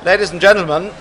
Ladies and gentlemen,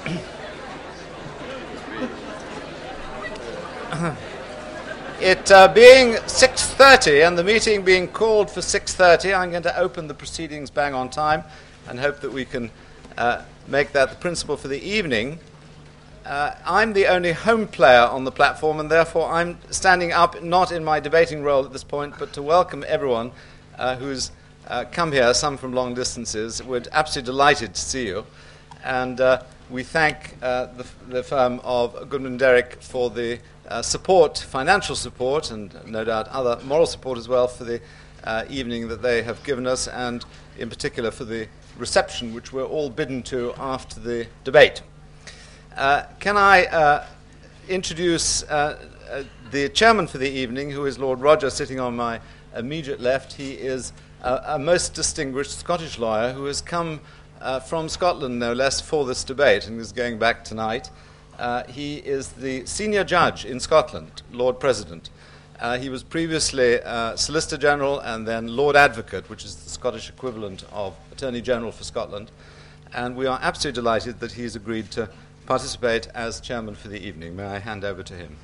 it being 6:30 and the meeting being called for 6:30, I'm going to open the proceedings bang on time and hope that we can make that the principle for the evening. I'm the only home player on the platform, and therefore I'm standing up not in my debating role at this point, but to welcome everyone who's come here, some from long distances. We're absolutely delighted to see you. And we thank the firm of Goodman Derrick for the support, financial support, and no doubt other moral support as well for the evening that they have given us, and in particular for the reception which we're all bidden to after the debate. Can I introduce the chairman for the evening, who is Lord Roger, sitting on my immediate left. He is a most distinguished Scottish lawyer who has come from Scotland, no less, for this debate, and is going back tonight. He is the senior judge in Scotland, Lord President. He was previously Solicitor General and then Lord Advocate, which is the Scottish equivalent of Attorney General for Scotland. And we are absolutely delighted that he's agreed to participate as chairman for the evening. May I hand over to him?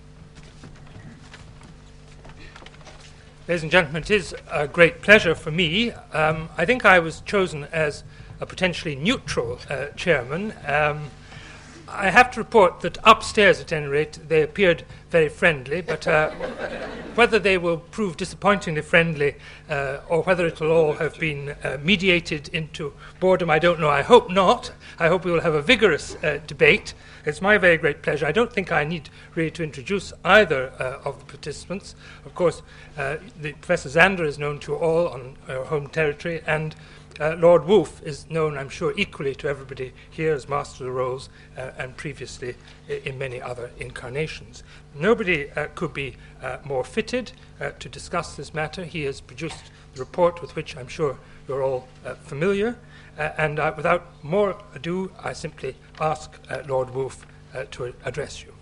Ladies and gentlemen, it is a great pleasure for me. I think I was chosen as a potentially neutral chairman. I have to report that upstairs, at any rate, they appeared very friendly, but whether they will prove disappointingly friendly or whether it will all have been mediated into boredom, I don't know. I hope not. I hope we will have a vigorous debate. It's my very great pleasure. I don't think I need really to introduce either of the participants. Of course, the Professor Zander is known to all on our home territory, and Lord Wolfe is known, I'm sure, equally to everybody here as Master of the Rolls and previously in many other incarnations. Nobody could be more fitted to discuss this matter. He has produced the report with which I'm sure you're all familiar. And without more ado, I simply ask Lord Wolfe to address you.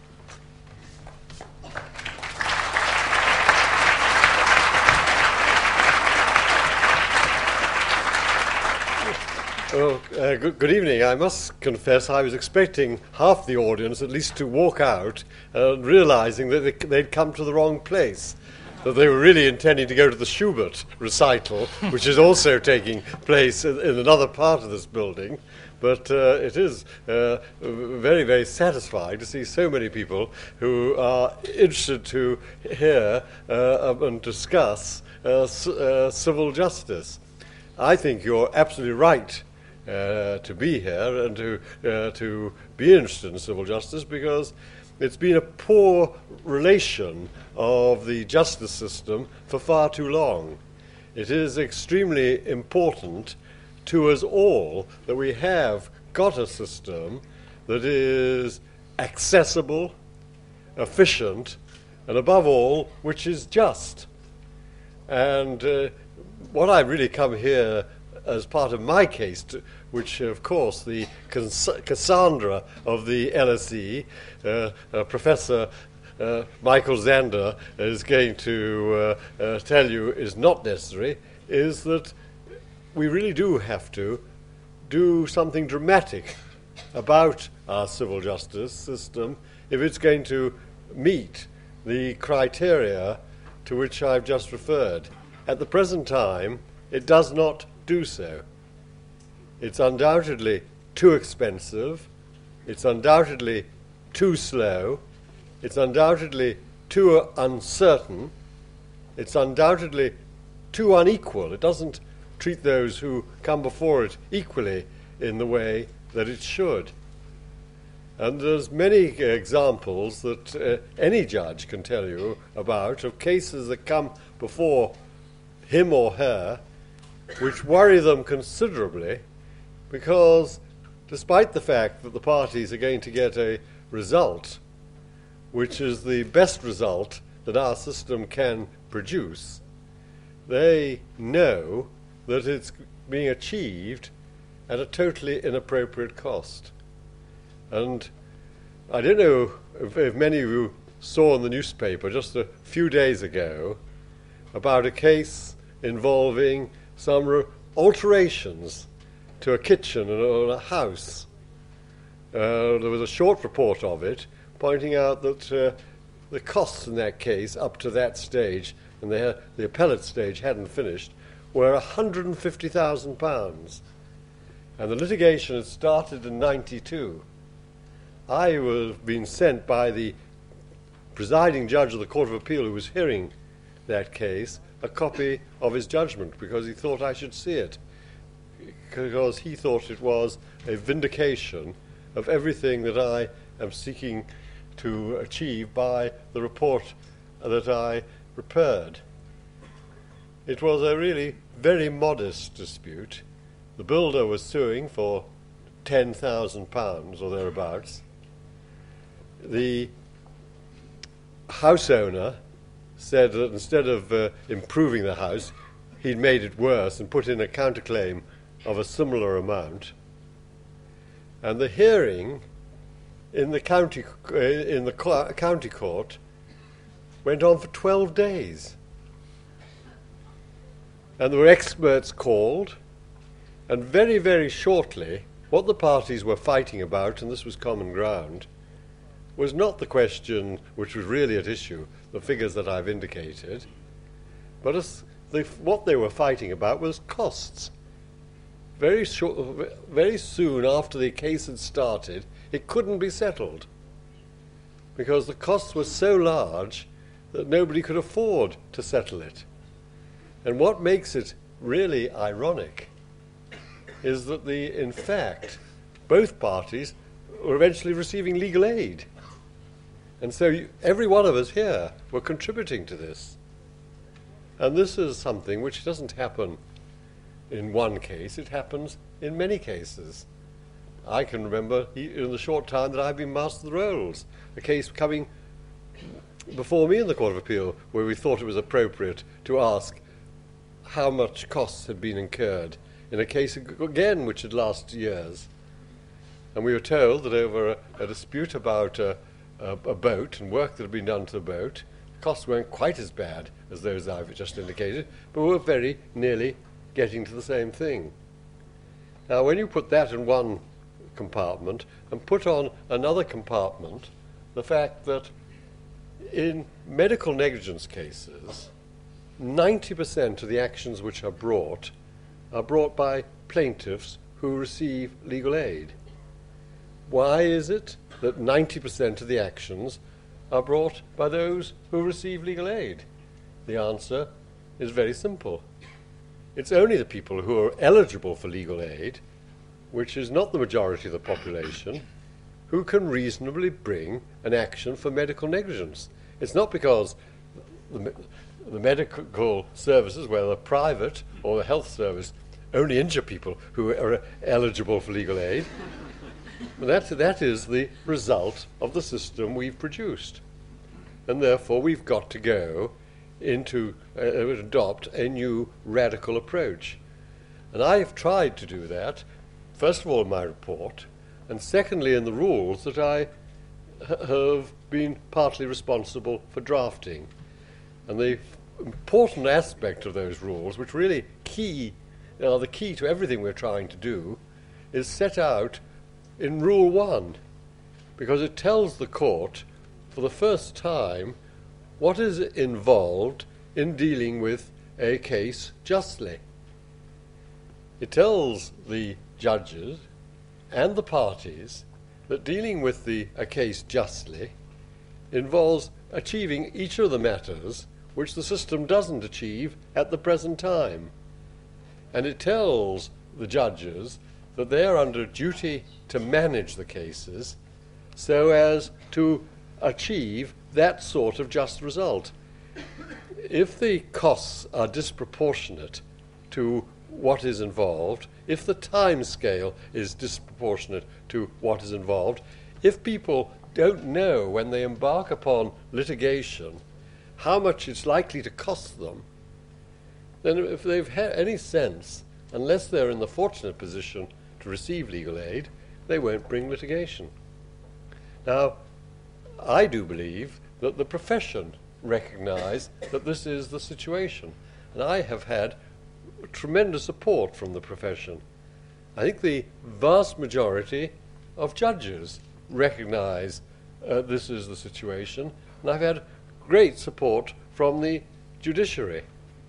Well, good evening. I must confess I was expecting half the audience at least to walk out realizing that they'd come to the wrong place, that they were really intending to go to the Schubert recital, which is also taking place in another part of this building. But it is very, very satisfying to see so many people who are interested to hear and discuss civil justice. I think you're absolutely right to be here and to be interested in civil justice, because it's been a poor relation of the justice system for far too long. It is extremely important to us all that we have got a system that is accessible, efficient, and above all, which is just. And what I've really come here as part of my case, which of course the Cassandra of the LSE, Professor Michael Zander, is going to tell you is not necessary, is that we really do have to do something dramatic about our civil justice system if it's going to meet the criteria to which I've just referred. At the present time, it does not do so. It's undoubtedly too expensive, it's undoubtedly too slow, it's undoubtedly too uncertain, it's undoubtedly too unequal. It doesn't treat those who come before it equally in the way that it should. And there's many examples that any judge can tell you about of cases that come before him or her which worry them considerably, because despite the fact that the parties are going to get a result which is the best result that our system can produce, they know that it's being achieved at a totally inappropriate cost. And I don't know if many of you saw in the newspaper just a few days ago about a case involving some alterations to a kitchen or a house. There was a short report of it pointing out that the costs in that case up to that stage, and the appellate stage hadn't finished, were £150,000. And the litigation had started in 92. I was being sent by the presiding judge of the Court of Appeal who was hearing that case a copy of his judgment because he thought I should see it, because he thought it was a vindication of everything that I am seeking to achieve by the report that I prepared. It was a really very modest dispute. The builder was suing for £10,000 or thereabouts. The house owner said that instead of improving the house, he'd made it worse and put in a counterclaim of a similar amount. And the hearing in the county court went on for 12 days. And there were experts called, and very, very shortly, what the parties were fighting about, and this was common ground, was not the question which was really at issue, the figures that I've indicated, but what they were fighting about was costs. Very soon after the case had started, it couldn't be settled because the costs were so large that nobody could afford to settle it. And what makes it really ironic is that in fact, both parties were eventually receiving legal aid. And so every one of us here were contributing to this. And this is something which doesn't happen in one case, it happens in many cases. I can remember in the short time that I've been Master of the Rolls, a case coming before me in the Court of Appeal where we thought it was appropriate to ask how much costs had been incurred in a case, again, which had lasted years. And we were told that over a dispute about a boat and work that had been done to the boat, the costs weren't quite as bad as those I've just indicated, but were very nearly getting to the same thing. Now, when you put that in one compartment and put on another compartment the fact that in medical negligence cases, 90% of the actions which are brought by plaintiffs who receive legal aid. Why is it that 90% of the actions are brought by those who receive legal aid? The answer is very simple. It's only the people who are eligible for legal aid, which is not the majority of the population, who can reasonably bring an action for medical negligence. It's not because the medical services, whether private or the health service, only injure people who are eligible for legal aid. That is the result of the system we've produced. And therefore we've got to go into adopt a new radical approach. And I have tried to do that, first of all in my report, and secondly in the rules that I have been partly responsible for drafting. And the important aspect of those rules, which really are the key to everything we're trying to do, is set out in Rule 1, because it tells the court for the first time what is involved in dealing with a case justly. It tells the judges and the parties that dealing with a case justly involves achieving each of the matters which the system doesn't achieve at the present time. And it tells the judges that they are under duty to manage the cases so as to achieve that sort of just result. If the costs are disproportionate to what is involved, if the time scale is disproportionate to what is involved, if people don't know when they embark upon litigation how much it's likely to cost them, then if they've had any sense, unless they're in the fortunate position to receive legal aid, they won't bring litigation. Now, I do believe that the profession recognise that this is the situation, and I have had tremendous support from the profession. I think the vast majority of judges recognise this is the situation, and I've had great support from the judiciary.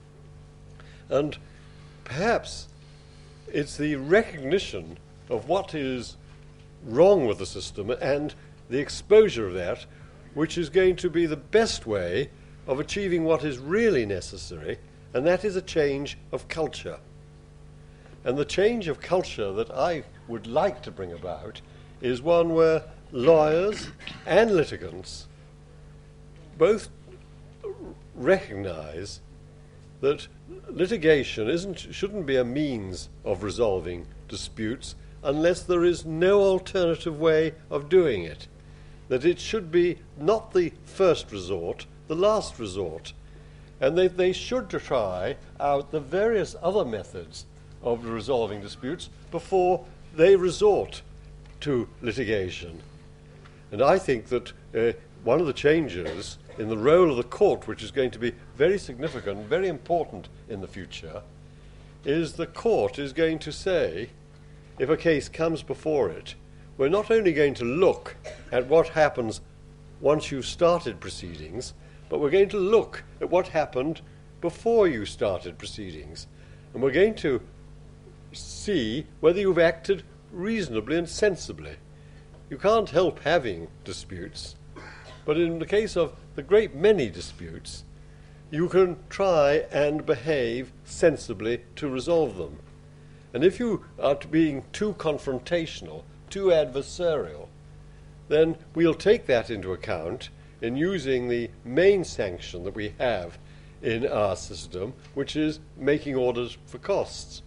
And perhaps it's the recognition of what is wrong with the system and the exposure of that which is going to be the best way of achieving what is really necessary, and that is a change of culture. And the change of culture that I would like to bring about is one where lawyers and litigants both recognise that litigation shouldn't be a means of resolving disputes unless there is no alternative way of doing it. That it should be not the first resort, the last resort. And they should try out the various other methods of resolving disputes before they resort to litigation. And I think that one of the changes in the role of the court, which is going to be very significant, very important in the future, is the court is going to say, if a case comes before it, we're not only going to look at what happens once you've started proceedings, but we're going to look at what happened before you started proceedings. And we're going to see whether you've acted reasonably and sensibly. You can't help having disputes, but in the case of the great many disputes, you can try and behave sensibly to resolve them. And if you are being too confrontational, too adversarial, then we'll take that into account in using the main sanction that we have in our system, which is making orders for costs.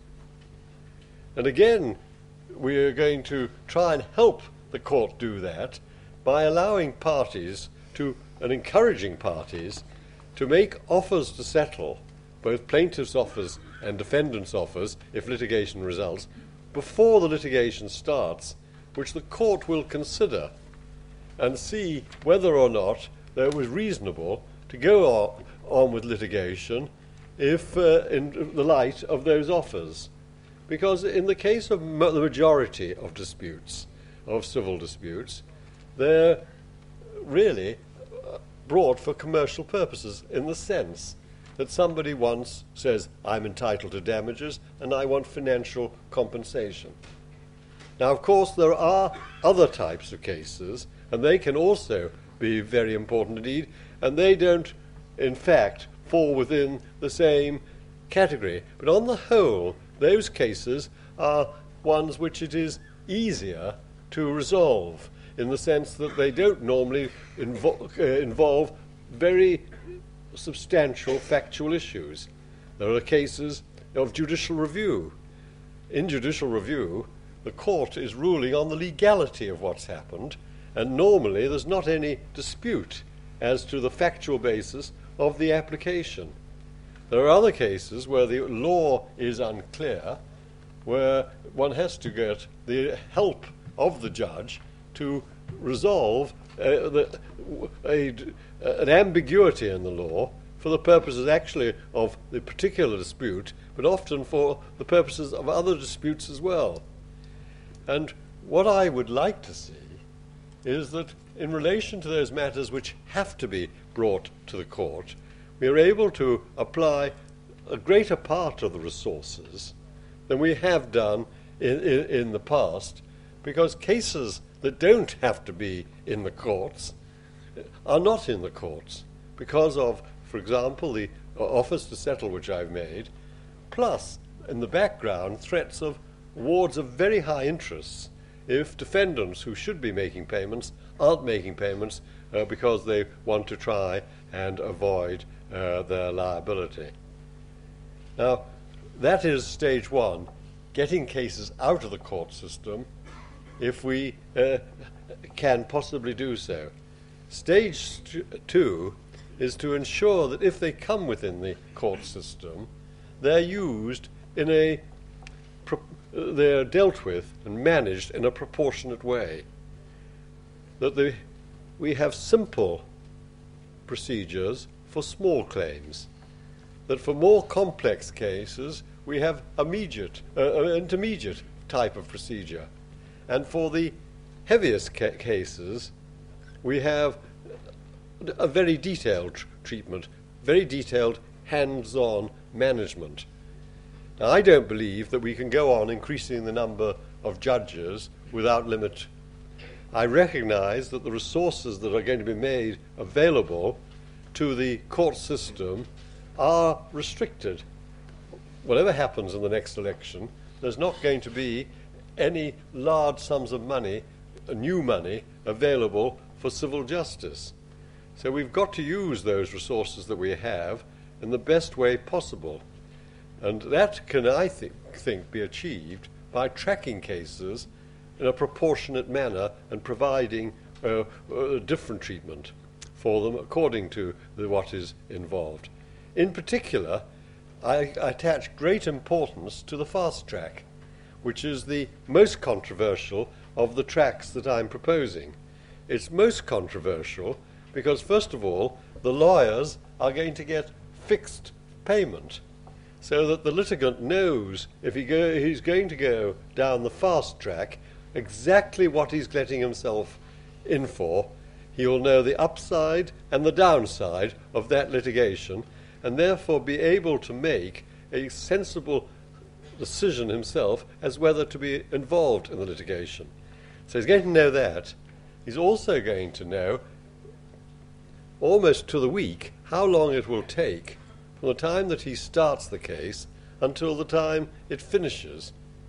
And again, we are going to try and help the court do that by allowing parties to, and encouraging parties, to make offers to settle, both plaintiffs' offers and defendants' offers, if litigation results, before the litigation starts, which the court will consider and see whether or not it was reasonable to go on with litigation if in the light of those offers. Because in the case of the majority of disputes, of civil disputes, they're really brought for commercial purposes, in the sense that somebody once says, I'm entitled to damages and I want financial compensation. Now, of course, there are other types of cases, and they can also be very important indeed, and they don't, in fact, fall within the same category. But on the whole, those cases are ones which it is easier to resolve, in the sense that they don't normally involve very substantial factual issues. There are cases of judicial review. In judicial review, the court is ruling on the legality of what's happened, and normally there's not any dispute as to the factual basis of the application. There are other cases where the law is unclear, where one has to get the help of the judge to resolve an ambiguity in the law for the purposes actually of the particular dispute, but often for the purposes of other disputes as well. And what I would like to see is that in relation to those matters which have to be brought to the court, we are able to apply a greater part of the resources than we have done in the past, because cases that don't have to be in the courts are not in the courts because of, for example, the offers to settle which I've made, plus in the background threats of awards of very high interests if defendants who should be making payments aren't making payments because they want to try and avoid their liability. Now, that is stage one, getting cases out of the court system if we can possibly do so. Stage two is to ensure that if they come within the court system, they're used in they're dealt with and managed in a proportionate way. That we have simple procedures for small claims. That for more complex cases, we have intermediate type of procedure. And for the heaviest cases, we have a very detailed treatment, very detailed hands-on management. Now, I don't believe that we can go on increasing the number of judges without limit. I recognize that the resources that are going to be made available to the court system are restricted. Whatever happens in the next election, there's not going to be any large sums of money, new money, available for civil justice. So we've got to use those resources that we have in the best way possible. And that can, I think, be achieved by tracking cases in a proportionate manner and providing different treatment for them according to what is involved. In particular, I attach great importance to the fast track, which is the most controversial of the tracks that I'm proposing. It's most controversial because, first of all, the lawyers are going to get fixed payment, so that the litigant knows if he's going to go down the fast track exactly what he's getting himself in for. He will know the upside and the downside of that litigation, and therefore be able to make a sensible decision himself as whether to be involved in the litigation. So he's going to know that. He's also going to know, almost to the week, how long it will take from the time that he starts the case until the time it finishes.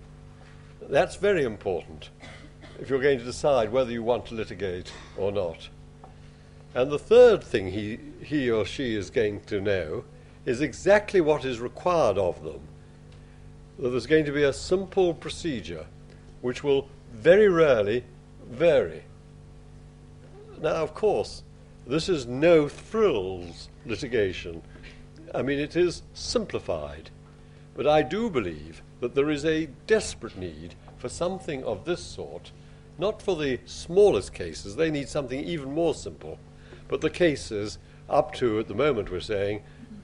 That's very important if you're going to decide whether you want to litigate or not. And the third thing he or she is going to know is exactly what is required of them. That there's going to be a simple procedure which will very rarely vary. Now, of course, this is no frills litigation. I mean, it is simplified. But I do believe that there is a desperate need for something of this sort, not for the smallest cases. They need something even more simple. But the cases up to, at the moment, we're saying,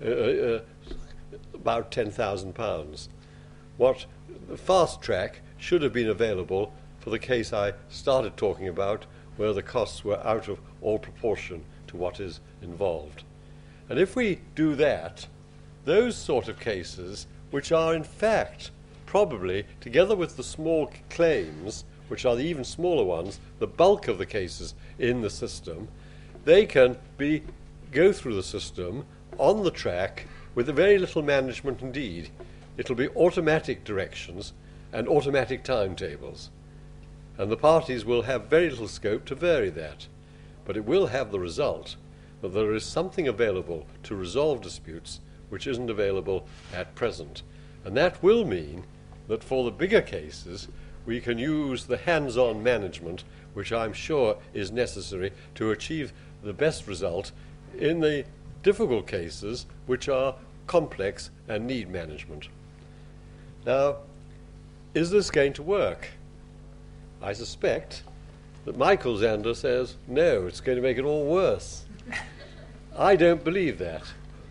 about £10,000. What fast track should have been available for the case I started talking about, where the costs were out of all proportion to what is involved. And if we do that, those sort of cases, which are in fact probably, together with the small claims, which are the even smaller ones, the bulk of the cases in the system, they can go through the system on the track with very little management indeed. It'll be automatic directions and automatic timetables. And the parties will have very little scope to vary that. But it will have the result that there is something available to resolve disputes which isn't available at present. And that will mean that for the bigger cases, we can use the hands-on management, which I'm sure is necessary to achieve the best result in the difficult cases which are complex and need management. Now, is this going to work? I suspect that Michael Zander says, no, it's going to make it all worse. I don't believe that.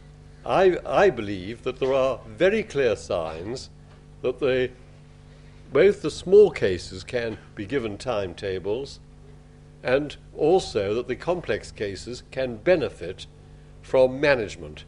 I believe that there are very clear signs that both the small cases can be given timetables, and also that the complex cases can benefit from management.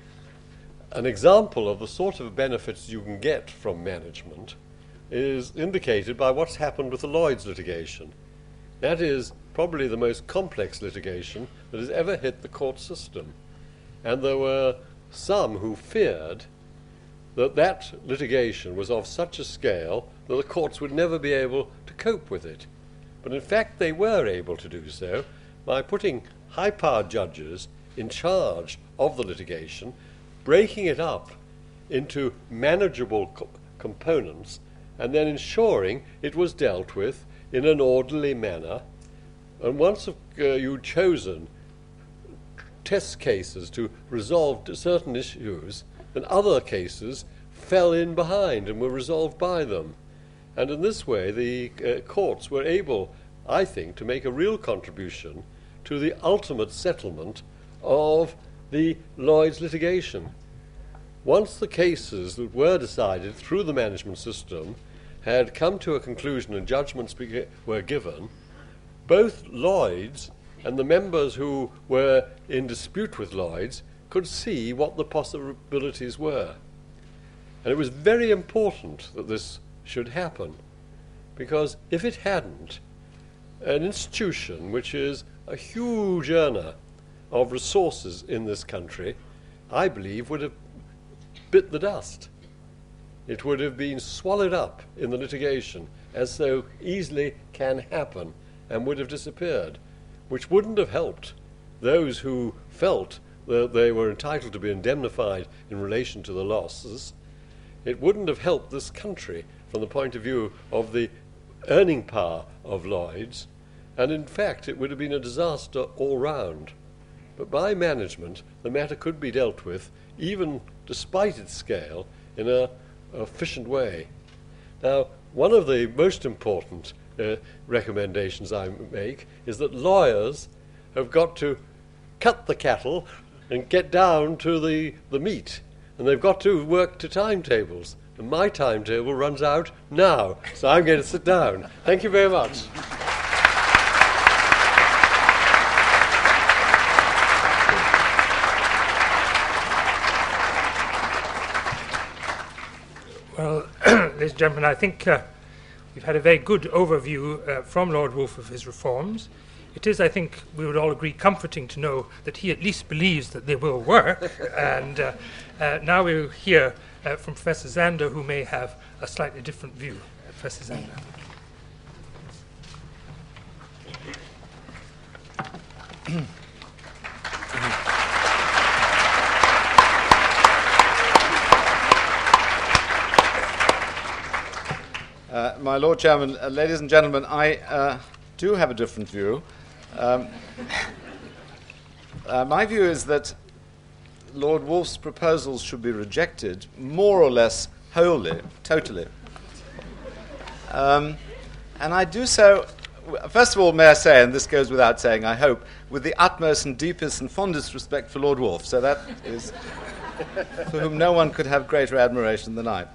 An example of the sort of benefits you can get from management is indicated by what's happened with the Lloyds litigation. That is probably the most complex litigation that has ever hit the court system. And there were some who feared that litigation was of such a scale that the courts would never be able to cope with it. But in fact they were able to do so by putting high-powered judges in charge of the litigation, breaking it up into manageable components, and then ensuring it was dealt with in an orderly manner. And once you'd chosen test cases to resolve certain issues, then other cases fell in behind and were resolved by them. And in this way, the courts were able, I think, to make a real contribution to the ultimate settlement of the Lloyds litigation. Once the cases that were decided through the management system had come to a conclusion and judgments were given, both Lloyd's and the members who were in dispute with Lloyd's could see what the possibilities were. And it was very important that this should happen, because if it hadn't, an institution which is a huge earner of resources in this country, I believe, would have bit the dust. It would have been swallowed up in the litigation, as so easily can happen, and would have disappeared, which wouldn't have helped those who felt that they were entitled to be indemnified in relation to the losses. It wouldn't have helped this country from the point of view of the earning power of Lloyd's, and in fact it would have been a disaster all round. But by management, the matter could be dealt with, even despite its scale, in an efficient way. Now, one of the most important recommendations I make is that lawyers have got to cut the cattle and get down to the meat, and they've got to work to timetables. And my timetable runs out now, so I'm going to sit down. Thank you very much. Well, ladies and gentlemen, I think we've had a very good overview from Lord Woolf of his reforms. It is, I think, we would all agree, comforting to know that he at least believes that they will work. And now we'll hear from Professor Zander, who may have a slightly different view. Professor Zander. My Lord Chairman, ladies and gentlemen, I do have a different view. My view is that Lord Woolf's proposals should be rejected more or less wholly, totally. And I do so, first of all, may I say, and this goes without saying, I hope, with the utmost and deepest and fondest respect for Lord Woolf. So that is for whom no one could have greater admiration than I.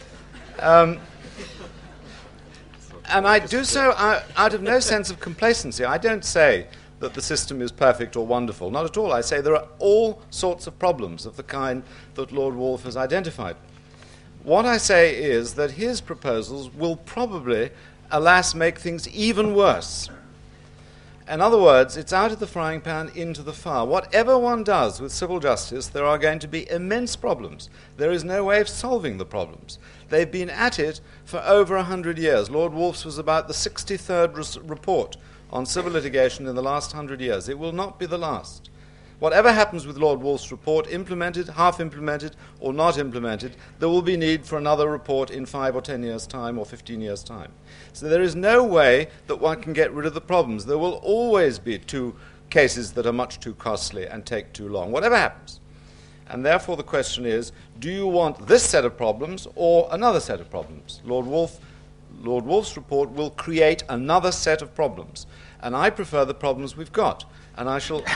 And I do so out of no sense of complacency. I don't say that the system is perfect or wonderful. Not at all. I say there are all sorts of problems of the kind that Lord Woolf has identified. What I say is that his proposals will probably, alas, make things even worse. In other words, it's out of the frying pan into the fire. Whatever one does with civil justice, there are going to be immense problems. There is no way of solving the problems. They've been at it for over 100 years. Lord Woolf's was about the 63rd report on civil litigation in the last 100 years. It will not be the last. Whatever happens with Lord Woolf's report, implemented, half implemented, or not implemented, there will be need for another report in 5 or 10 years' time or 15 years' time. So there is no way that one can get rid of the problems. There will always be two cases that are much too costly and take too long, whatever happens. And therefore the question is, do you want this set of problems or another set of problems? Lord Woolf's report will create another set of problems. And I prefer the problems we've got. And I shall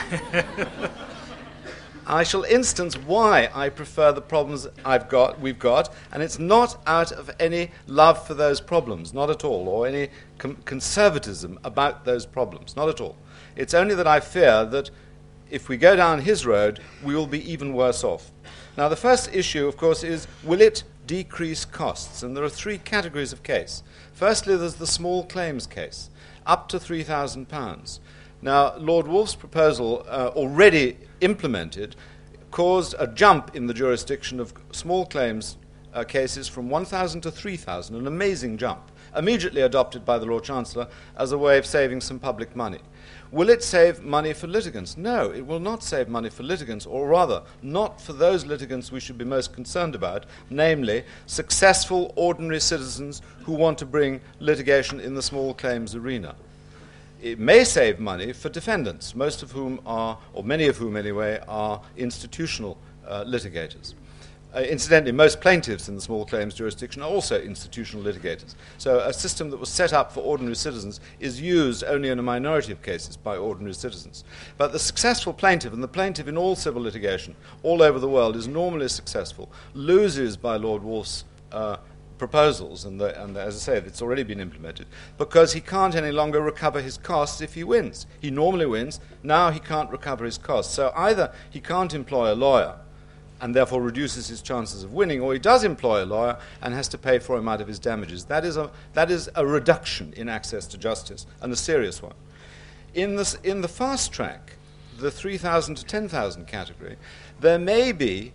instance why I prefer the problems we've got, and it's not out of any love for those problems, not at all, or any conservatism about those problems, not at all. It's only that I fear that if we go down his road, we will be even worse off. Now, the first issue, of course, is will it decrease costs? And there are three categories of case. Firstly, there's the small claims case, up to £3,000. Now, Lord Woolf's proposal, already implemented, caused a jump in the jurisdiction of small claims cases from 1,000 to 3,000, an amazing jump, immediately adopted by the Lord Chancellor as a way of saving some public money. Will it save money for litigants? No, it will not save money for litigants, or rather, not for those litigants we should be most concerned about, namely, successful ordinary citizens who want to bring litigation in the small claims arena. It may save money for defendants, most of whom are, or many of whom anyway, are institutional litigators. Incidentally, most plaintiffs in the small claims jurisdiction are also institutional litigators. So a system that was set up for ordinary citizens is used only in a minority of cases by ordinary citizens. But the successful plaintiff, and the plaintiff in all civil litigation all over the world is normally successful, loses by Lord Woolf's proposals, and as I say, it's already been implemented, because he can't any longer recover his costs if he wins. He normally wins. Now he can't recover his costs. So either he can't employ a lawyer and therefore reduces his chances of winning, or he does employ a lawyer and has to pay for him out of his damages. That is a reduction in access to justice, and a serious one. In the fast track, the 3,000 to 10,000 category, there may be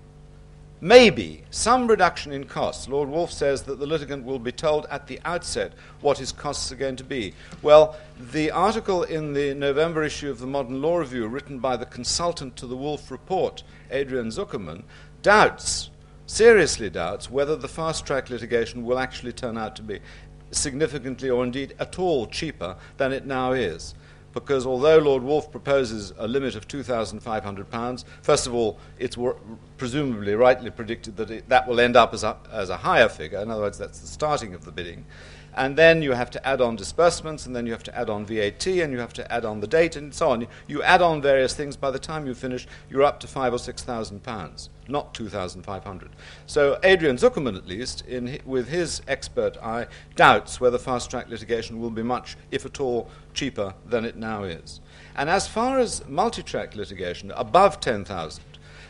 some reduction in costs. Lord Woolf says that the litigant will be told at the outset what his costs are going to be. Well, the article in the November issue of the Modern Law Review, written by the consultant to the Woolf report, Adrian Zuckerman, seriously doubts, whether the fast-track litigation will actually turn out to be significantly or indeed at all cheaper than it now is. Because although Lord Woolf proposes a limit of £2,500, first of all, it's presumably rightly predicted that that will end up as a higher figure. In other words, that's the starting of the bidding. And then you have to add on disbursements, and then you have to add on VAT, and you have to add on the date, and so on. You add on various things. By the time you finish, you're up to £5,000 or £6,000, not 2,500. So Adrian Zuckerman, at least, with his expert eye, doubts whether fast-track litigation will be much, if at all, cheaper than it now is. And as far as multi-track litigation, above 10,000,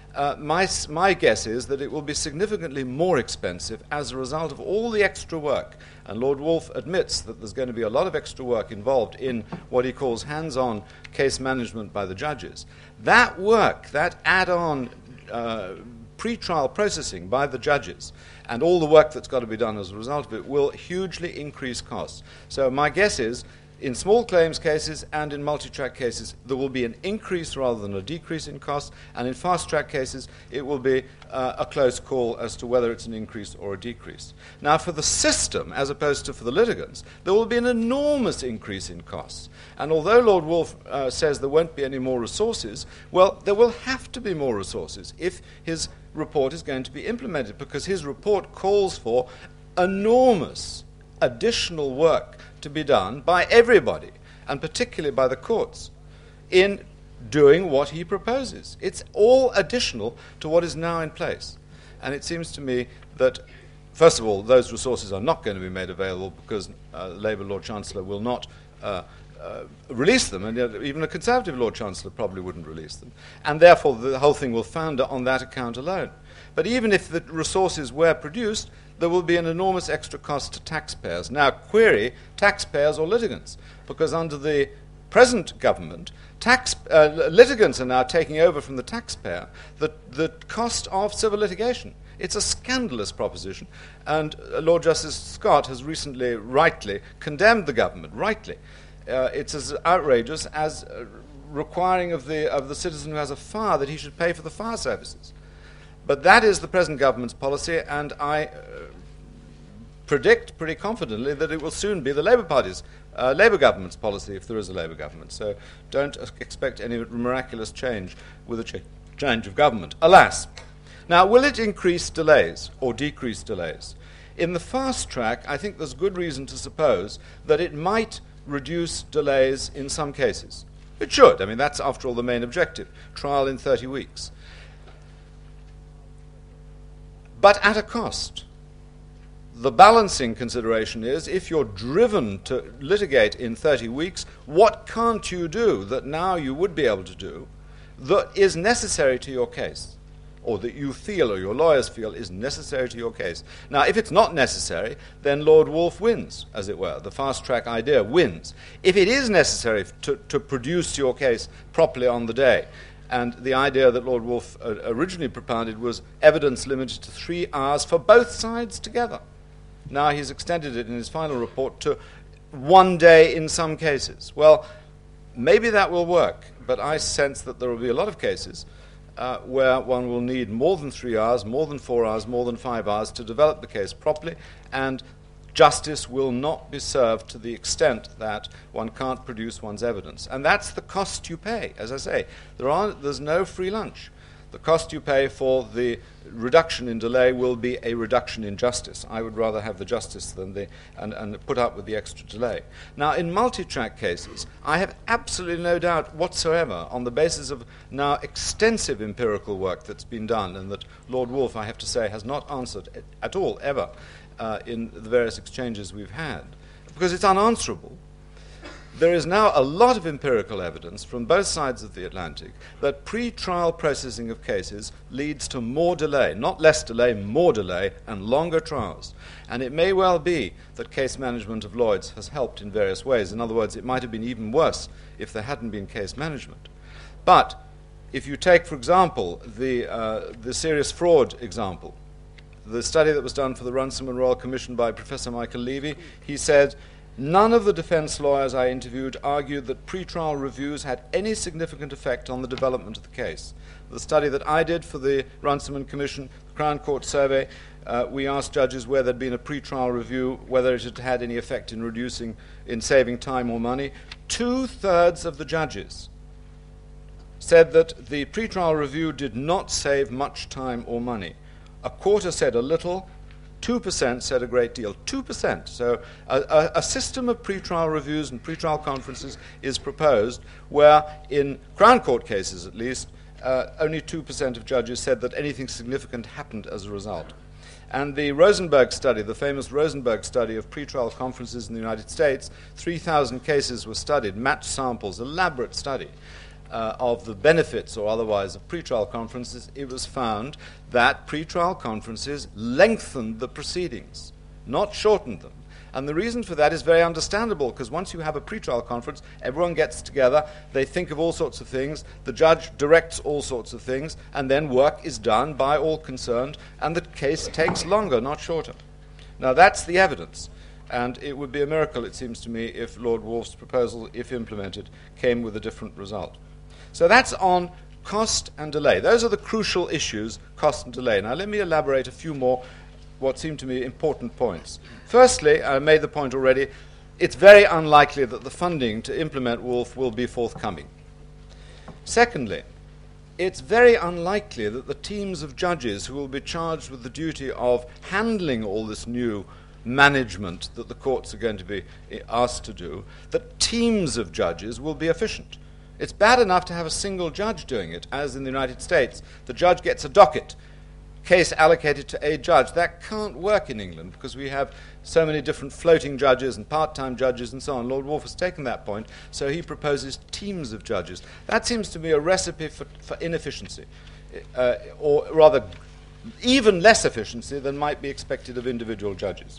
my guess is that it will be significantly more expensive as a result of all the extra work. And Lord Woolf admits that there's going to be a lot of extra work involved in what he calls hands-on case management by the judges. That work, that add-on pre-trial processing by the judges, and all the work that's got to be done as a result of it, will hugely increase costs. So my guess is, in small claims cases and in multi-track cases, there will be an increase rather than a decrease in costs, and in fast-track cases, it will be a close call as to whether it's an increase or a decrease. Now, for the system, as opposed to for the litigants, there will be an enormous increase in costs. And although Lord Woolf says there won't be any more resources, well, there will have to be more resources if his report is going to be implemented, because his report calls for enormous additional work to be done by everybody, and particularly by the courts, in doing what he proposes. It's all additional to what is now in place. And it seems to me that, first of all, those resources are not going to be made available because the Labour Lord Chancellor will not release them, and even a Conservative Lord Chancellor probably wouldn't release them. And therefore the whole thing will founder on that account alone. But even if the resources were produced, there will be an enormous extra cost to taxpayers. Now, query taxpayers or litigants, because under the present government, litigants are now taking over from the taxpayer the cost of civil litigation. It's a scandalous proposition, and Lord Justice Scott has recently, rightly, condemned the government, rightly. It's as outrageous as requiring of the citizen who has a fire that he should pay for the fire services. But that is the present government's policy, and I predict pretty confidently that it will soon be the Labour government's policy, if there is a Labour government. So don't expect any miraculous change with a change of government. Alas. Now, will it increase delays or decrease delays? In the fast track, I think there's good reason to suppose that it might reduce delays in some cases. It should. I mean, that's, after all, the main objective. Trial in 30 weeks. But at a cost. The balancing consideration is, if you're driven to litigate in 30 weeks, what can't you do that now you would be able to do that is necessary to your case, or that you feel or your lawyers feel is necessary to your case? Now, if it's not necessary, then Lord Woolf wins, as it were. The fast-track idea wins. If it is necessary to produce your case properly on the day, and the idea that Lord Woolf originally propounded was evidence limited to 3 hours for both sides together. Now he's extended it in his final report to 1 day in some cases. Well, maybe that will work, but I sense that there will be a lot of cases where one will need more than 3 hours, more than 4 hours, more than 5 hours to develop the case properly, and justice will not be served to the extent that one can't produce one's evidence. And that's the cost you pay. As I say, there's no free lunch. The cost you pay for the reduction in delay will be a reduction in justice. I would rather have the justice than and put up with the extra delay. Now, in multi-track cases, I have absolutely no doubt whatsoever, on the basis of now extensive empirical work that's been done, and that Lord Woolf, I have to say, has not answered at all, ever, in the various exchanges we've had, because it's unanswerable. There is now a lot of empirical evidence from both sides of the Atlantic that pre-trial processing of cases leads to more delay, not less delay, more delay, and longer trials. And it may well be that case management of Lloyd's has helped in various ways. In other words, it might have been even worse if there hadn't been case management. But if you take, for example, the serious fraud example, the study that was done for the Runciman Royal Commission by Professor Michael Levy, he said, none of the defense lawyers I interviewed argued that pretrial reviews had any significant effect on the development of the case. The study that I did for the Runciman Commission, the Crown Court survey, we asked judges where there'd been a pretrial review, whether it had had any effect in saving time or money. 2/3 of the judges said that the pretrial review did not save much time or money. A quarter said a little, 2% said a great deal. 2%. So a system of pretrial reviews and pretrial conferences is proposed where, in Crown Court cases at least, only 2% of judges said that anything significant happened as a result. And the Rosenberg study, the famous Rosenberg study of pretrial conferences in the United States, 3,000 cases were studied, matched samples, elaborate study of the benefits or otherwise of pretrial conferences. It was found that pretrial conferences lengthened the proceedings, not shortened them. And the reason for that is very understandable, because once you have a pretrial conference, everyone gets together, they think of all sorts of things, the judge directs all sorts of things, and then work is done by all concerned, and the case takes longer, not shorter. Now that's the evidence, and it would be a miracle, it seems to me, if Lord Wolf's proposal, if implemented, came with a different result. So that's on cost and delay. Those are the crucial issues, cost and delay. Now let me elaborate a few more what seem to me important points. Firstly, I made the point already, it's very unlikely that the funding to implement Wolf will be forthcoming. Secondly, it's very unlikely that the teams of judges who will be charged with the duty of handling all this new management that the courts are going to be asked to do, that teams of judges will be efficient. It's bad enough to have a single judge doing it, as in the United States. The judge gets a docket, case allocated to a judge. That can't work in England because we have so many different floating judges and part-time judges and so on. Lord Wolf has taken that point, so he proposes teams of judges. That seems to be a recipe for inefficiency, or rather even less efficiency than might be expected of individual judges.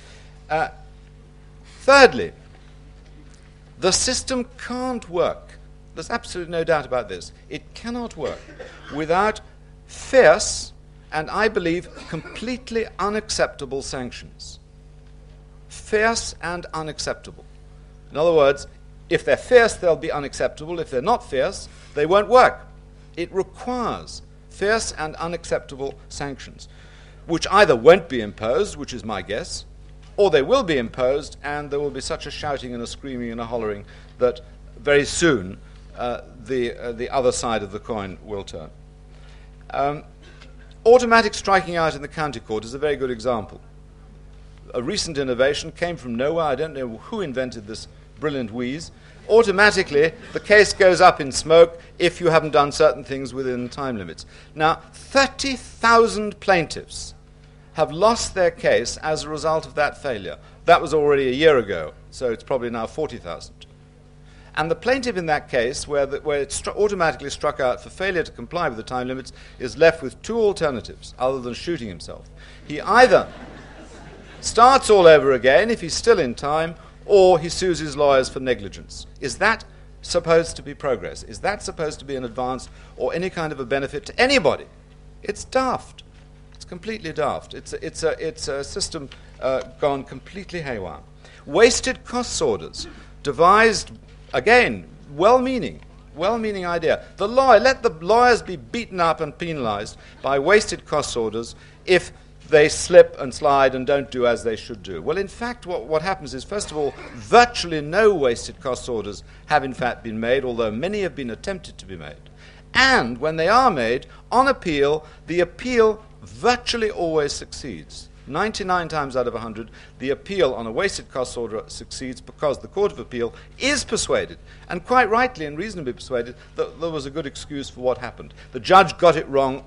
Thirdly, the system can't work. There's absolutely no doubt about this. It cannot work without fierce and, I believe, completely unacceptable sanctions. Fierce and unacceptable. In other words, if they're fierce, they'll be unacceptable. If they're not fierce, they won't work. It requires fierce and unacceptable sanctions, which either won't be imposed, which is my guess, or they will be imposed, and there will be such a shouting and a screaming and a hollering that very soon the other side of the coin will turn. Automatic striking out in the county court is a very good example. A recent innovation came from nowhere. I don't know who invented this brilliant wheeze. Automatically, the case goes up in smoke if you haven't done certain things within time limits. Now, 30,000 plaintiffs have lost their case as a result of that failure. That was already a year ago, so it's probably now 40,000. And the plaintiff in that case, where it's automatically struck out for failure to comply with the time limits, is left with two alternatives other than shooting himself. He either starts all over again if he's still in time, or he sues his lawyers for negligence. Is that supposed to be progress? Is that supposed to be an advance or any kind of a benefit to anybody? It's daft. It's completely daft. It's a system gone completely haywire. Wasted costs orders, devised, again, well-meaning idea. Let the lawyers be beaten up and penalized by wasted costs orders if they slip and slide and don't do as they should do. Well, in fact, what happens is, first of all, virtually no wasted costs orders have in fact been made, although many have been attempted to be made. And when they are made, on appeal, the appeal virtually always succeeds. 99 times out of 100, the appeal on a wasted costs order succeeds because the Court of Appeal is persuaded, and quite rightly and reasonably persuaded, that there was a good excuse for what happened. The judge got it wrong.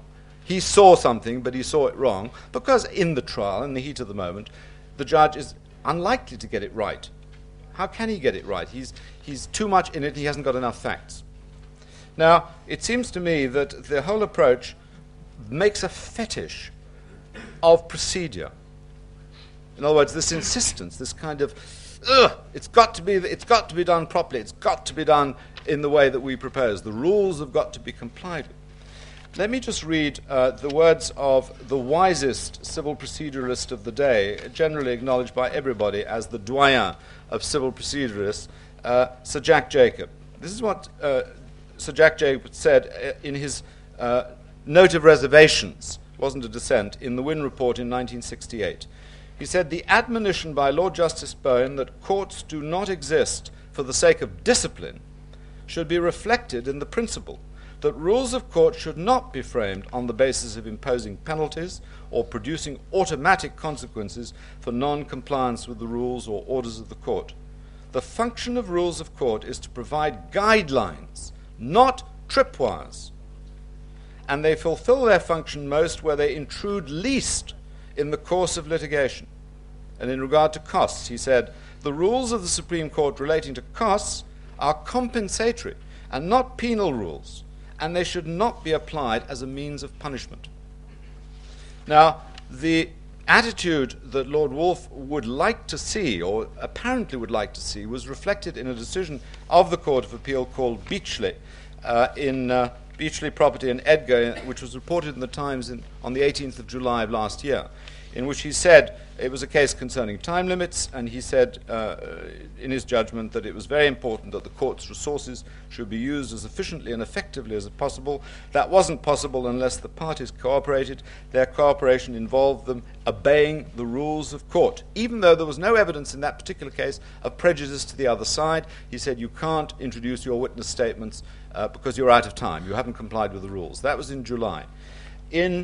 he saw something, but he saw it wrong, because in the trial, in the heat of the moment, the judge is unlikely to get it right. How can he get it right? He's too much in it, he hasn't got enough facts. Now, it seems to me that the whole approach makes a fetish of procedure. In other words, this insistence, this kind of, it's got to be done properly, it's got to be done in the way that we propose. The rules have got to be complied with. Let me just read the words of the wisest civil proceduralist of the day, generally acknowledged by everybody as the doyen of civil proceduralists, Sir Jack Jacob. This is what Sir Jack Jacob said in his note of reservations, wasn't a dissent, in the Wynne Report in 1968. He said, "The admonition by Lord Justice Bowen that courts do not exist for the sake of discipline should be reflected in the principle that rules of court should not be framed on the basis of imposing penalties or producing automatic consequences for non-compliance with the rules or orders of the court. The function of rules of court is to provide guidelines, not tripwires, and they fulfill their function most where they intrude least in the course of litigation." And in regard to costs, he said, "The rules of the Supreme Court relating to costs are compensatory and not penal rules, and they should not be applied as a means of punishment." Now, the attitude that Lord Woolf would like to see, or apparently would like to see, was reflected in a decision of the Court of Appeal called Beachley, in Beachley Property and Edgar, which was reported in the Times on the 18th of July of last year, in which he said it was a case concerning time limits, and he said in his judgment that it was very important that the court's resources should be used as efficiently and effectively as possible. That wasn't possible unless the parties cooperated. Their cooperation involved them obeying the rules of court, even though there was no evidence in that particular case of prejudice to the other side. He said you can't introduce your witness statements because you're out of time. You haven't complied with the rules. That was in July. In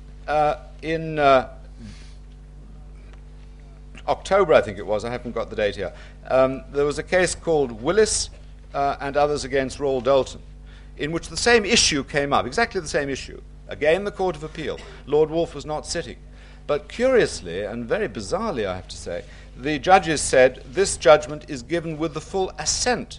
October, I think it was, I haven't got the date here, there was a case called Willis and others against Royal Doulton, in which the same issue came up, exactly the same issue. Again, the Court of Appeal. Lord Woolf was not sitting. But curiously, and very bizarrely, I have to say, the judges said this judgment is given with the full assent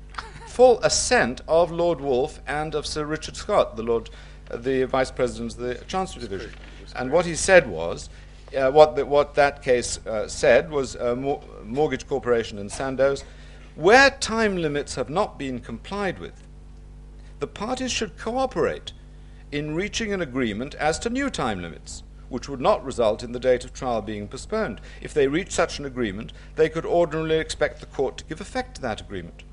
of Lord Woolf and of Sir Richard Scott, the Vice President of the Chancery Division. And what he said was, what that case said was Mortgage Corporation and Sandoz, where time limits have not been complied with, the parties should cooperate in reaching an agreement as to new time limits, which would not result in the date of trial being postponed. If they reach such an agreement, they could ordinarily expect the court to give effect to that agreement.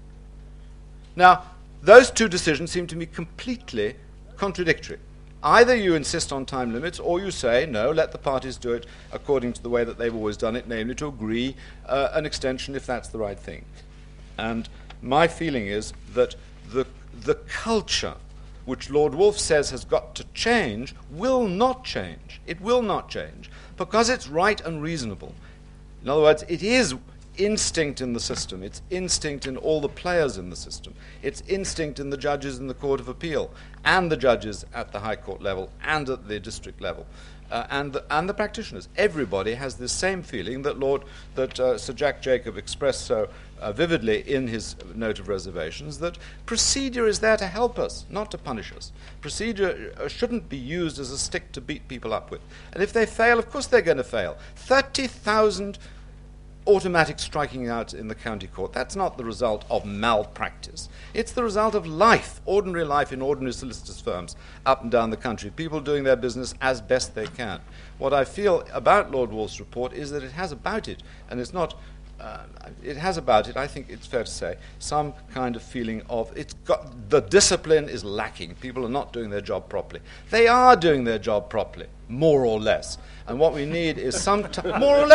Now, those two decisions seem to me completely contradictory. Either you insist on time limits, or you say, no, let the parties do it according to the way that they've always done it, namely to agree an extension if that's the right thing. And my feeling is that the culture which Lord Woolf says has got to change will not change. It will not change, because it's right and reasonable. In other words, it is instinct in the system. It's instinct in all the players in the system. It's instinct in the judges in the Court of Appeal and the judges at the High Court level and at the district level and the practitioners. Everybody has this same feeling that Sir Jack Jacob expressed so vividly in his note of reservations, that procedure is there to help us, not to punish us. Procedure shouldn't be used as a stick to beat people up with. And if they fail, of course they're going to fail. 30,000 automatic striking out in the county court. That's not the result of malpractice. It's the result of life, ordinary life in ordinary solicitors' firms up and down the country, people doing their business as best they can. What I feel about Lord Woolf's report is that it has about it, and it's not, it has about it, I think it's fair to say, some kind of feeling of the discipline is lacking. People are not doing their job properly. They are doing their job properly, more or less. And what we need is more or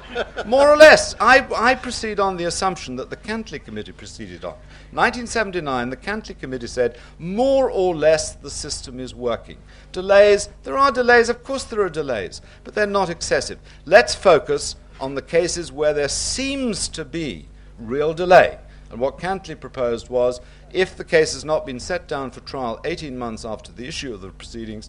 less. I proceed on the assumption that the Cantley Committee proceeded on. 1979, the Cantley Committee said, more or less the system is working. Delays, there are delays, of course there are delays, but they're not excessive. Let's focus on the cases where there seems to be real delay. And what Cantley proposed was, if the case has not been set down for trial 18 months after the issue of the proceedings,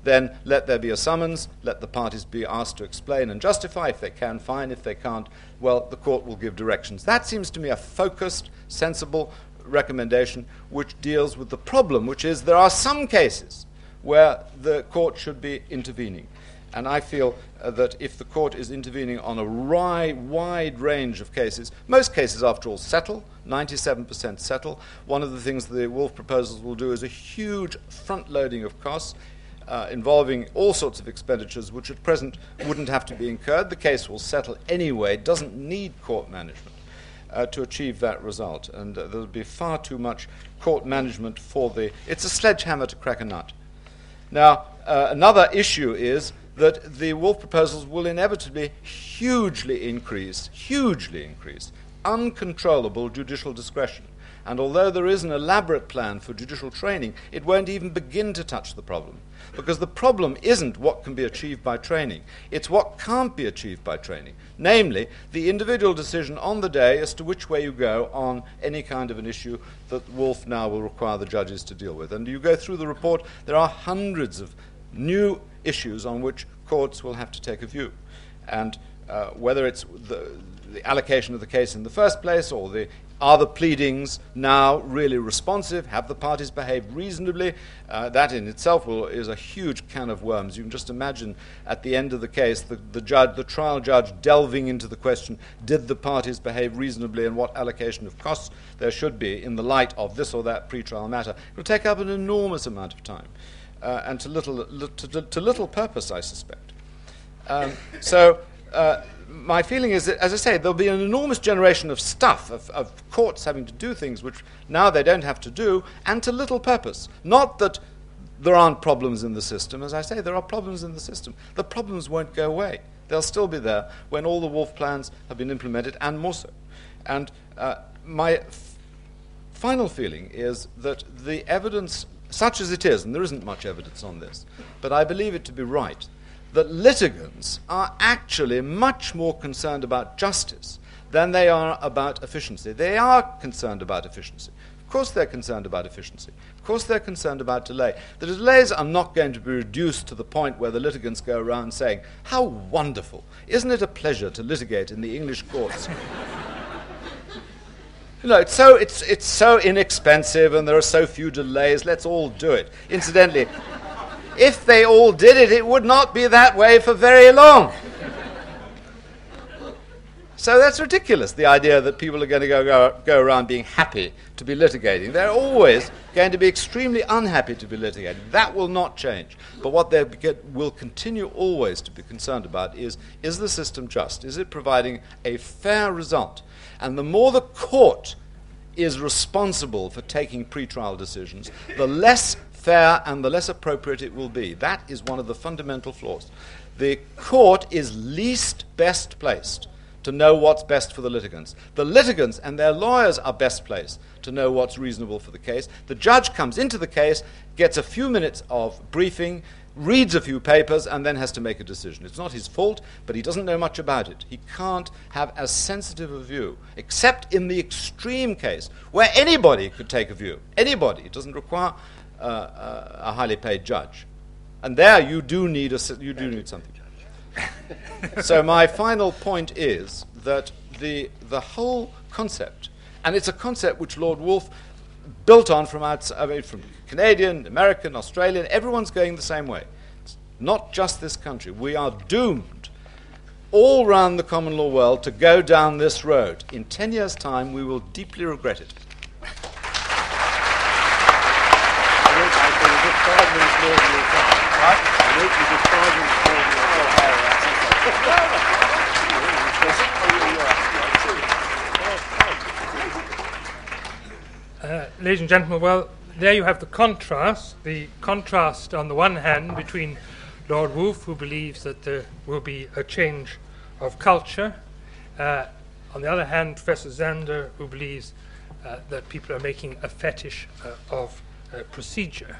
then let there be a summons, let the parties be asked to explain and justify. If they can, fine. If they can't, well, the court will give directions. That seems to me a focused, sensible recommendation which deals with the problem, which is there are some cases where the court should be intervening. And I feel that if the court is intervening on a wide range of cases, most cases, after all, settle, 97% settle. One of the things the Wolf proposals will do is a huge front-loading of costs involving all sorts of expenditures which at present wouldn't have to be incurred. The case will settle anyway. It doesn't need court management to achieve that result. And there will be far too much court management for the... It's a sledgehammer to crack a nut. Now, another issue is that the Wolf proposals will inevitably hugely increase uncontrollable judicial discretion. And although there is an elaborate plan for judicial training, it won't even begin to touch the problem. Because the problem isn't what can be achieved by training, it's what can't be achieved by training. Namely, the individual decision on the day as to which way you go on any kind of an issue that Wolf now will require the judges to deal with. And you go through the report, there are hundreds of new issues on which courts will have to take a view. And whether it's the allocation of the case in the first place, or are the pleadings now really responsive? Have the parties behaved reasonably? That in itself is a huge can of worms. You can just imagine at the end of the case the trial judge delving into the question, did the parties behave reasonably and what allocation of costs there should be in the light of this or that pretrial matter. It will take up an enormous amount of time and to little purpose, I suspect. My feeling is that, as I say, there'll be an enormous generation of stuff, of courts having to do things which now they don't have to do, and to little purpose. Not that there aren't problems in the system. As I say, there are problems in the system. The problems won't go away. They'll still be there when all the Wolf plans have been implemented, and more so. And my final feeling is that the evidence, such as it is, and there isn't much evidence on this, but I believe it to be right, that litigants are actually much more concerned about justice than they are about efficiency. They are concerned about efficiency. Of course they're concerned about efficiency. Of course they're concerned about delay. The delays are not going to be reduced to the point where the litigants go around saying, how wonderful, isn't it a pleasure to litigate in the English courts? You know, it's so inexpensive and there are so few delays, let's all do it. Incidentally, if they all did it, it would not be that way for very long. So that's ridiculous, the idea that people are going to go around being happy to be litigating. They're always going to be extremely unhappy to be litigating. That will not change. But what they will continue always to be concerned about is the system just? Is it providing a fair result? And the more the court is responsible for taking pretrial decisions, the less fair and the less appropriate it will be. That is one of the fundamental flaws. The court is least best placed to know what's best for the litigants. The litigants and their lawyers are best placed to know what's reasonable for the case. The judge comes into the case, gets a few minutes of briefing, reads a few papers, and then has to make a decision. It's not his fault, but he doesn't know much about it. He can't have as sensitive a view, except in the extreme case, where anybody could take a view. Anybody. It doesn't require a highly paid judge, and there you do need something. So my final point is that the whole concept, and it's a concept which Lord Wolf built on from Canadian, American, Australian, everyone's going the same way. It's not just this country. We are doomed all round the common law world to go down this road. In 10 years' time, we will deeply regret it. Ladies and gentlemen, well, there you have the contrast on the one hand between Lord Wolf, who believes that there will be a change of culture, on the other hand, Professor Zander, who believes that people are making a fetish of procedure.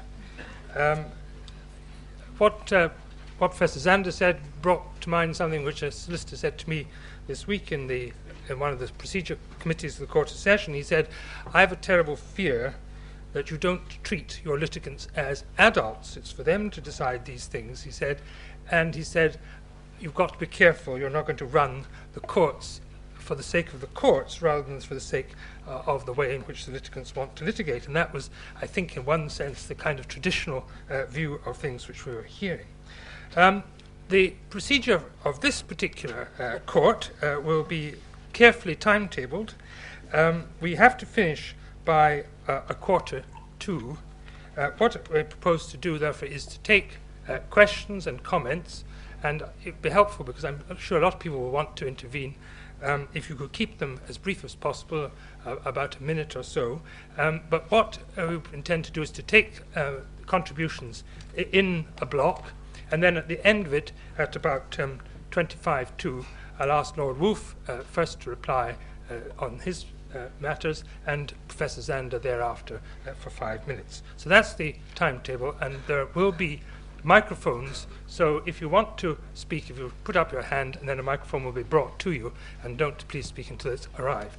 What Professor Zander said brought to mind something which a solicitor said to me this week in one of the procedure committees of the Court of Session. He said, I have a terrible fear that you don't treat your litigants as adults. It's for them to decide these things, he said. And he said, you've got to be careful. You're not going to run the courts for the sake of the courts rather than for the sake of the way in which the litigants want to litigate. And that was, I think, in one sense, the kind of traditional view of things which we were hearing. The procedure of this particular court will be carefully timetabled. We have to finish by 1:45. What we propose to do, therefore, is to take questions and comments, and it would be helpful, because I'm sure a lot of people will want to intervene, if you could keep them as brief as possible, about a minute or so. But what we intend to do is to take contributions in a block, and then at the end of it, at about 25 to, I'll ask Lord Wolf first to reply on his matters, and Professor Zander thereafter for 5 minutes. So that's the timetable, and there will be microphones, so if you want to speak, if you put up your hand, and then a microphone will be brought to you, and don't please speak until it's arrived.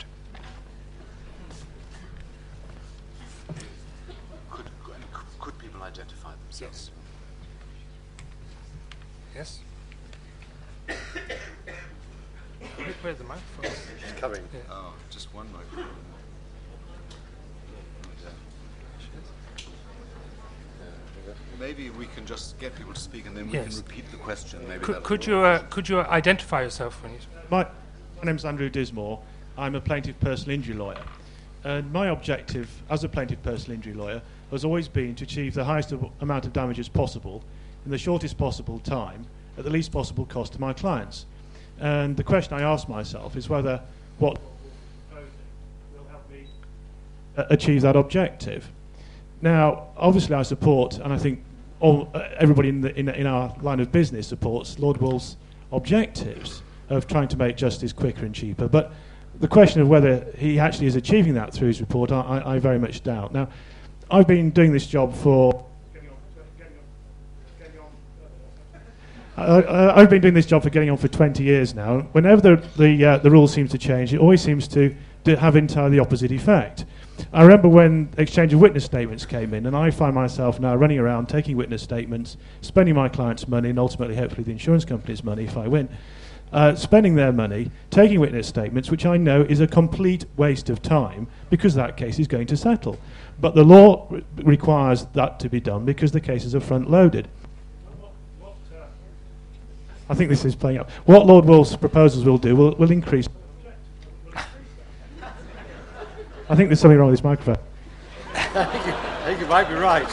Could people identify themselves? Yes? Where's the microphone? It's coming. Yeah. Oh, just one microphone. Maybe we can just get people to speak, and then we Yes. can repeat the question. Maybe Could you identify yourself when you... My name's Andrew Dismore. I'm a plaintiff personal injury lawyer. And my objective as a plaintiff personal injury lawyer has always been to achieve the highest amount of damages possible in the shortest possible time at the least possible cost to my clients. And the question I ask myself is whether what will help me achieve that objective. Now, obviously I support, and I think everybody in our line of business supports Lord Wolf's objectives of trying to make justice quicker and cheaper. But the question of whether he actually is achieving that through his report, I very much doubt. Now, I've been doing this job for... I've been doing this job for getting on for 20 years now. Whenever the rule seems to change, it always seems to have entirely the opposite effect. I remember when exchange of witness statements came in, and I find myself now running around taking witness statements, spending my clients' money, and ultimately, hopefully, the insurance company's money if I win, spending their money, taking witness statements, which I know is a complete waste of time because that case is going to settle. But the law requires that to be done because the cases are front-loaded. I think this is playing up. What Lord Wolf's proposals will do will increase... I think there's something wrong with this microphone. I think you might be right.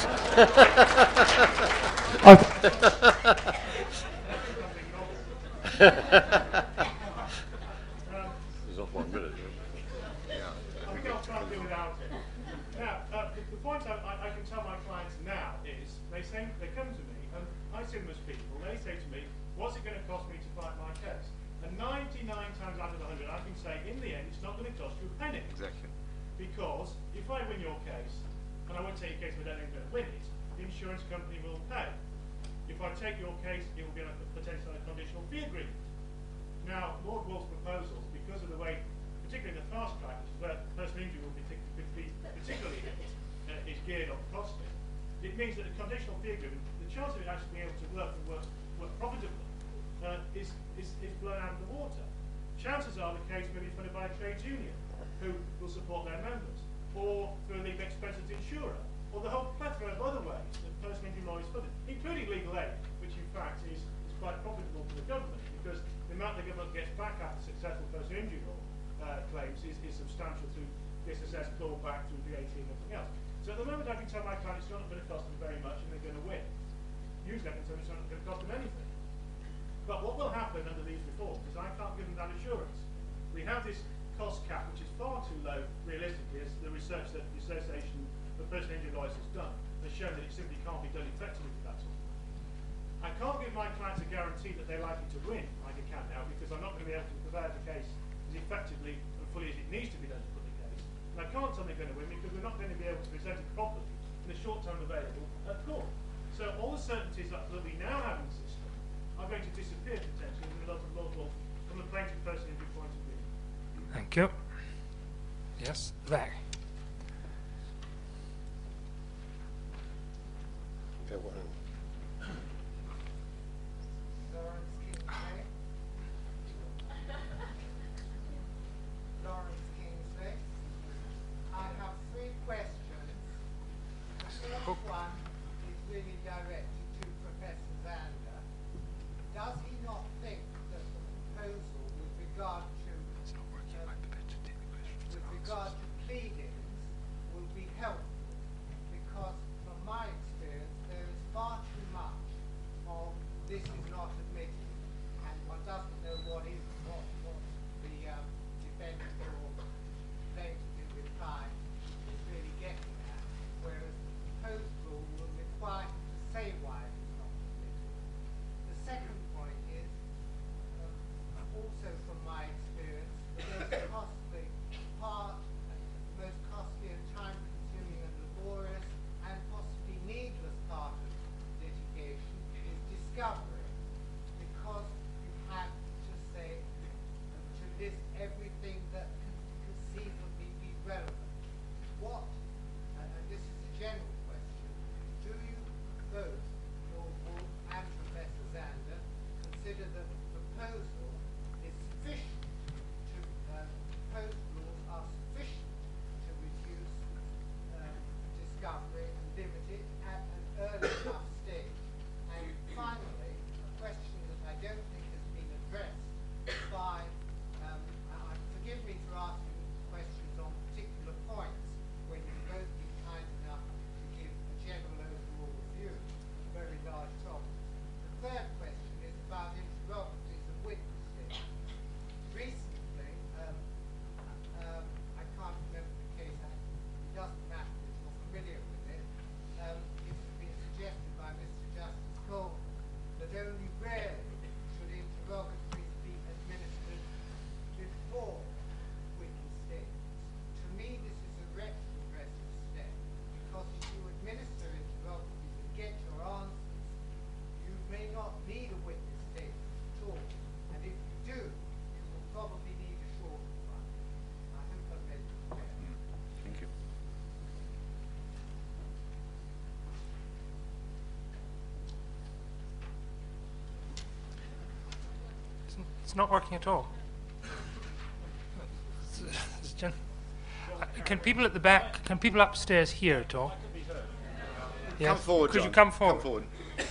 There's not 1 minute. I think I'll try and do without it. Now, the point I can tell my clients now is they come to me, and I see them as people, they say to me, what's it going to cost me to fight my case? And 99 times out of 100, I can say, in the end, it's not going to cost you a penny. Exactly. Because if I win your case, and I won't take your case if I don't think I'm going to win it, the insurance company will pay. If I take your case, it will be on a potential conditional fee agreement. Now, Lord Wolf's proposals, because of the way, particularly in the fast track, which is where personal injury will be particularly is geared on costing, it means that the conditional fee agreement, the chance of it actually being able to work profitably is blown out of the water. Chances are the case may be funded by a trades union who will support their members, or through a legal expenses insurer, or the whole plethora of other ways that personal injury law is funded, including legal aid, which in fact is quite profitable for the government, because the amount the government gets back after successful personal injury law claims is substantial through DSSS, clawback, through VAT and everything else. So at the moment I can tell my clients it's not going to cost them very much and they're going to win. Usually I can tell them it's not going to cost them anything. But what will happen under these reforms is I can't give them that assurance. We have this cost cap, which is far too low, realistically, as the research that the Association for Personal Injury Lawyers has done has shown that it simply can't be done effectively for that sort of thing. I can't give my clients a guarantee that they're likely to win, like I can now, because I'm not going to be able to prepare the case as effectively and fully as it needs to be done to put the case. And I can't tell them they're going to win because we're not going to be able to present it properly in the short time available at court. So all the certainties that we now have in the system are going to disappear potentially as a result of Lord Wolf from the plaintiff personal injury point of view. Thank you. Yes, there. directed to Professor Zander. Does he not think that the proposal with regard to pleadings will be helpful? Because from my experience, there is far too much of this is not admitted, and one doesn't know what the defendant or plaintiff in reply is really getting at, whereas the proposed rule will require him to say why it is not admitted. The second point is, also from my experience, the most costly and time-consuming and laborious and possibly needless part of litigation is discovery, because you have to say, to list everything that can conceivably be relevant. What, and this is a general question, do you both, Lord Wolf and Professor Zander, consider that the proposal is sufficient to, proposed rules are sufficient to reduce discovery and limit it at an early enough stage? And finally, a question that I don't think has been addressed by, forgive me for asking questions on particular points when you've both been kind enough to give a general overall view of a very large problem. The third question is about interrogatories and witnesses. Recently, I can't remember the case, it doesn't matter if you're familiar with it, it's been suggested by Mr. Justice Coleman that only rarely should interrogatories be administered before witness statements. To me, this is a retrogressive step, because if you administer interrogatories and get your answers, you may not need a witness statement at all. And if you do, you will probably need a shorter one. I hope I've made it clear. Thank you. It's not working at all. Can people at the back, can people upstairs hear at all? Yes. Come forward, Could John. you come forward? Come forward.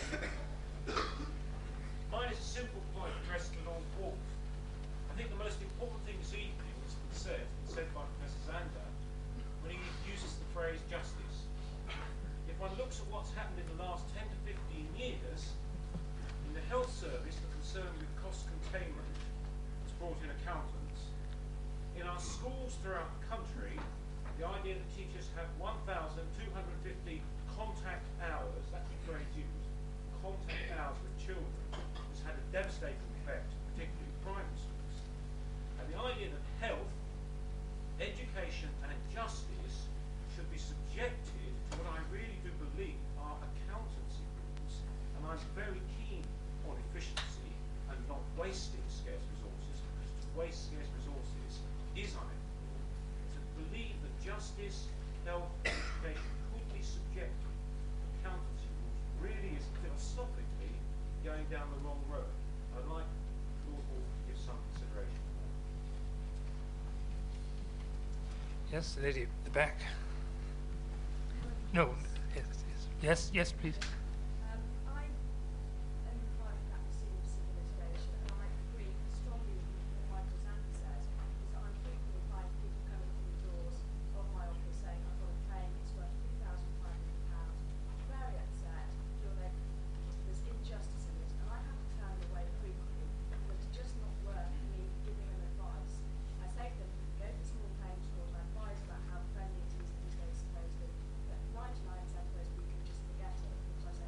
Mine is a simple point addressed to Lord Wolf. I think the most important thing this evening was said by Professor Zander when he uses the phrase justice. If one looks at what's happened in the last 10 to 15 years, in the health service, the concern with cost containment has brought in accountants. In our schools throughout the country, the idea that teachers have 1,250 contact hours, that's the phrase used, contact hours with children, has had a devastating effect, particularly in primary schools. And the idea that health, education and justice should be subjected to what I really do believe are accountancy rules, and I'm very keen on efficiency and not wasting scarce resources, because to waste scarce resources is unethical. To believe that justice, health and education could be subjected to accountancy rules really is philosophically going down the wrong road. I'd like Lord Wolf to give some consideration to that. Yes, the lady at the back. No. Yes, please. I am in private practice in civil litigation, and I agree strongly with what Michael Zander says, is that I'm frequently finding people coming through the doors of my office saying, I've got a claim, it's worth £3,500. I'm very upset, feel that there's injustice in it, and I have to turn them away frequently, but it's just not worth me giving them advice. I say to them, go to small claims court, I advise about how friendly it is these days supposedly, but 99% of those people just forget it, because I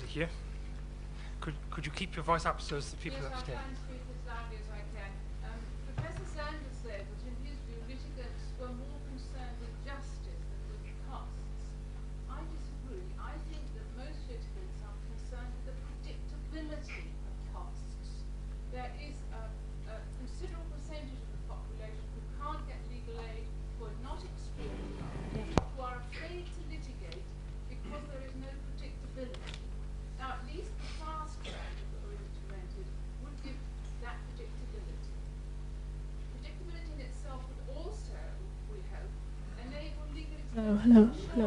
here. Could you keep your voice up so as the people Yes, upstairs? I'll try and speak as loudly as I can. Professor Sanders said that in his view litigants were more concerned with justice than with costs. I disagree. I think that most litigants are concerned with the predictability of costs. There is a considerable percentage of the population who can't get legal aid, who are not experienced, who are afraid to litigate because there is no predictability. Now, at least the fast track that were implemented would give that predictability. Predictability in itself would also, we hope, enable legal Hello.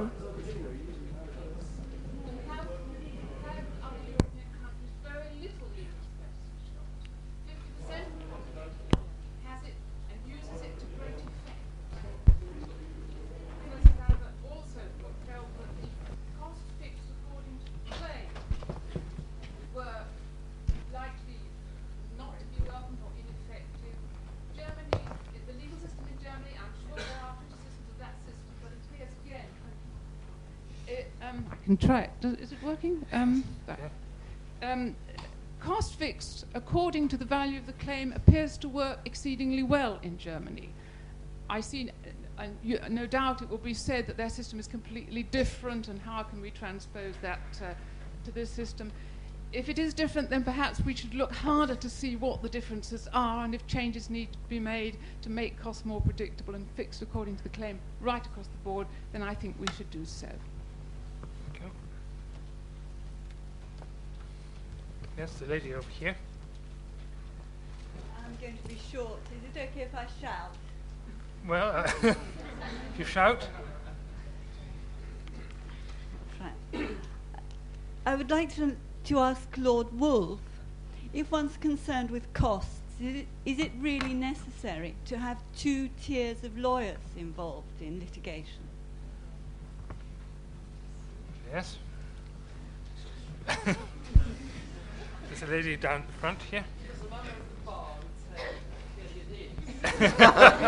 And have other European countries very little legal specialist laws. 50% of the population has it and uses it to great effect. Professor Lambert also felt that the cost fixed according to claim were likely not to be welcomed or ineffective. Germany, the legal system in Germany, I'm sure there are criticisms of that system, but it appears again. I can try it. Is it working? Cost fixed according to the value of the claim appears to work exceedingly well in Germany. I see, no doubt it will be said that their system is completely different, and how can we transpose that to this system? If it is different, then perhaps we should look harder to see what the differences are, and if changes need to be made to make costs more predictable and fixed according to the claim right across the board, then I think we should do so. Okay. Yes, the lady over here. I'm going to be short. Is it okay if I shout? Well, if you shout. Right. I would like to ask Lord Wolfe, if one's concerned with costs, is it really necessary to have 2 tiers of lawyers involved in litigation? Yes. There's a lady down the front here. As a member of the bar, I would say clearly it is.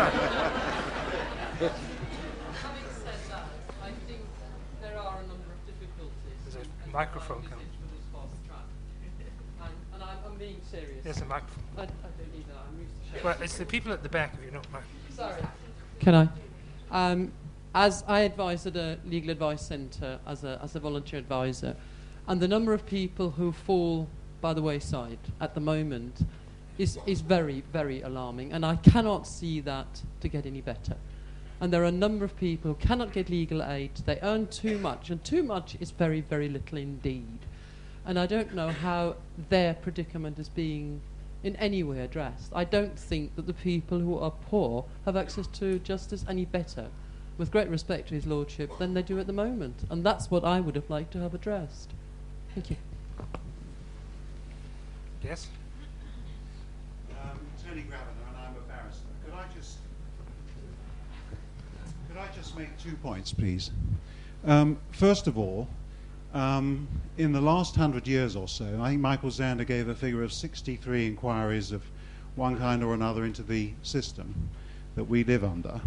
Having said that, I think there are a number of difficulties. There's a microphone coming. With this fast track. And I'm being serious. There's a microphone. I don't need that. I'm used to shaking. Well, it's the people at the back, if you don't mind. Sorry. Can I? As I advise at a legal advice centre as a volunteer advisor, and the number of people who fall by the wayside at the moment is very, very alarming, and I cannot see that to get any better. And there are a number of people who cannot get legal aid. They earn too much, and too much is very, very little indeed. And I don't know how their predicament is being in any way addressed. I don't think that the people who are poor have access to justice any better, with great respect to his lordship, than they do at the moment. And that's what I would have liked to have addressed. Thank you. Yes? Tony Graviner, and I'm a barrister. Could I just make 2 points, please? First of all, in the last 100 years or so, I think Michael Zander gave a figure of 63 inquiries of one kind or another into the system that we live under.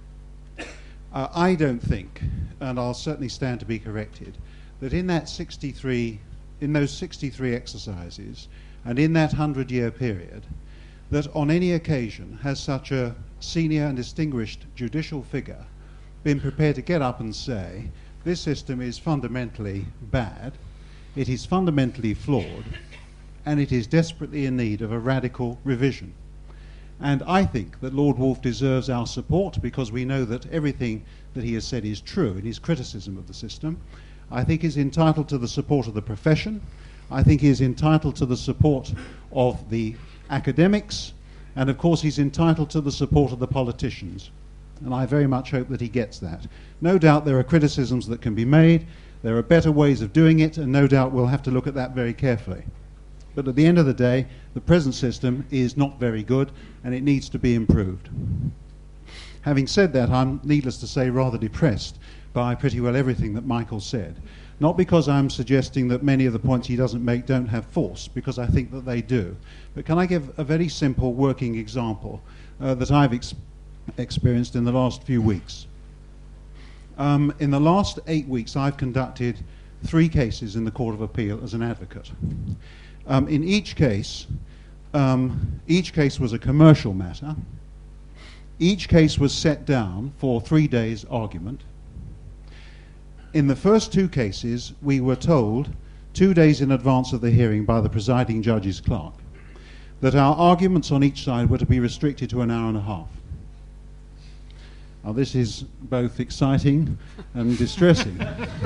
I don't think, and I'll certainly stand to be corrected, that in those 63 exercises, and in that 100-year period, that on any occasion has such a senior and distinguished judicial figure been prepared to get up and say, this system is fundamentally bad, it is fundamentally flawed, and it is desperately in need of a radical revision. And I think that Lord Wolfe deserves our support, because we know that everything that he has said is true in his criticism of the system. I think he's entitled to the support of the profession. I think he is entitled to the support of the academics. And of course he's entitled to the support of the politicians. And I very much hope that he gets that. No doubt there are criticisms that can be made. There are better ways of doing it, and no doubt we'll have to look at that very carefully. But at the end of the day, the present system is not very good, and it needs to be improved. Having said that, I'm, needless to say, rather depressed by pretty well everything that Michael said. Not because I'm suggesting that many of the points he doesn't make don't have force, because I think that they do. But can I give a very simple working example that I've experienced in the last few weeks? In the last 8 weeks, I've conducted 3 cases in the Court of Appeal as an advocate. In each case was a commercial matter. Each case was set down for 3 days' argument. In the first 2 cases, we were told 2 days in advance of the hearing by the presiding judge's clerk that our arguments on each side were to be restricted to an hour and a half. Now, this is both exciting and distressing.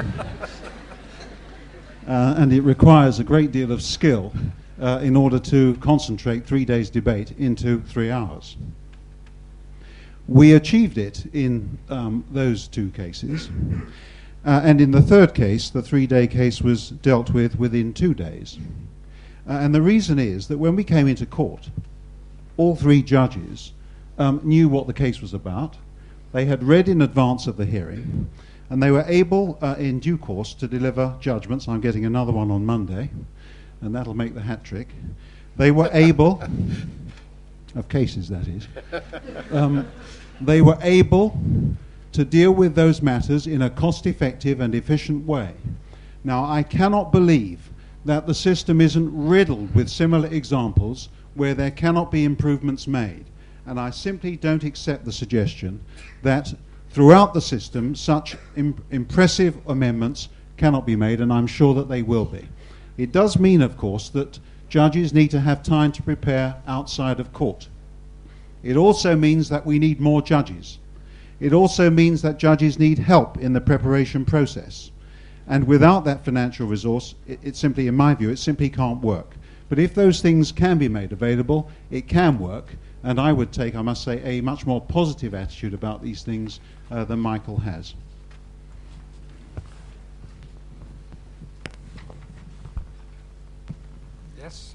And it requires a great deal of skill in order to concentrate 3 days' debate into 3 hours. We achieved it in those 2 cases. And in the third case, the 3-day case was dealt with within 2 days. And the reason is that when we came into court, all 3 judges knew what the case was about. They had read in advance of the hearing, and they were able, in due course, to deliver judgments. I'm getting another one on Monday, and that'll make the hat trick. They were able, of cases that is, they were able to deal with those matters in a cost-effective and efficient way. Now, I cannot believe that the system isn't riddled with similar examples where there cannot be improvements made. And I simply don't accept the suggestion that throughout the system such impressive amendments cannot be made, and I'm sure that they will be. It does mean, of course, that judges need to have time to prepare outside of court. It also means that we need more judges. It also means that judges need help in the preparation process. And without that financial resource, it simply, in my view, it simply can't work. But if those things can be made available, it can work. And I would take, I must say, a much more positive attitude about these things than Michael has. Yes.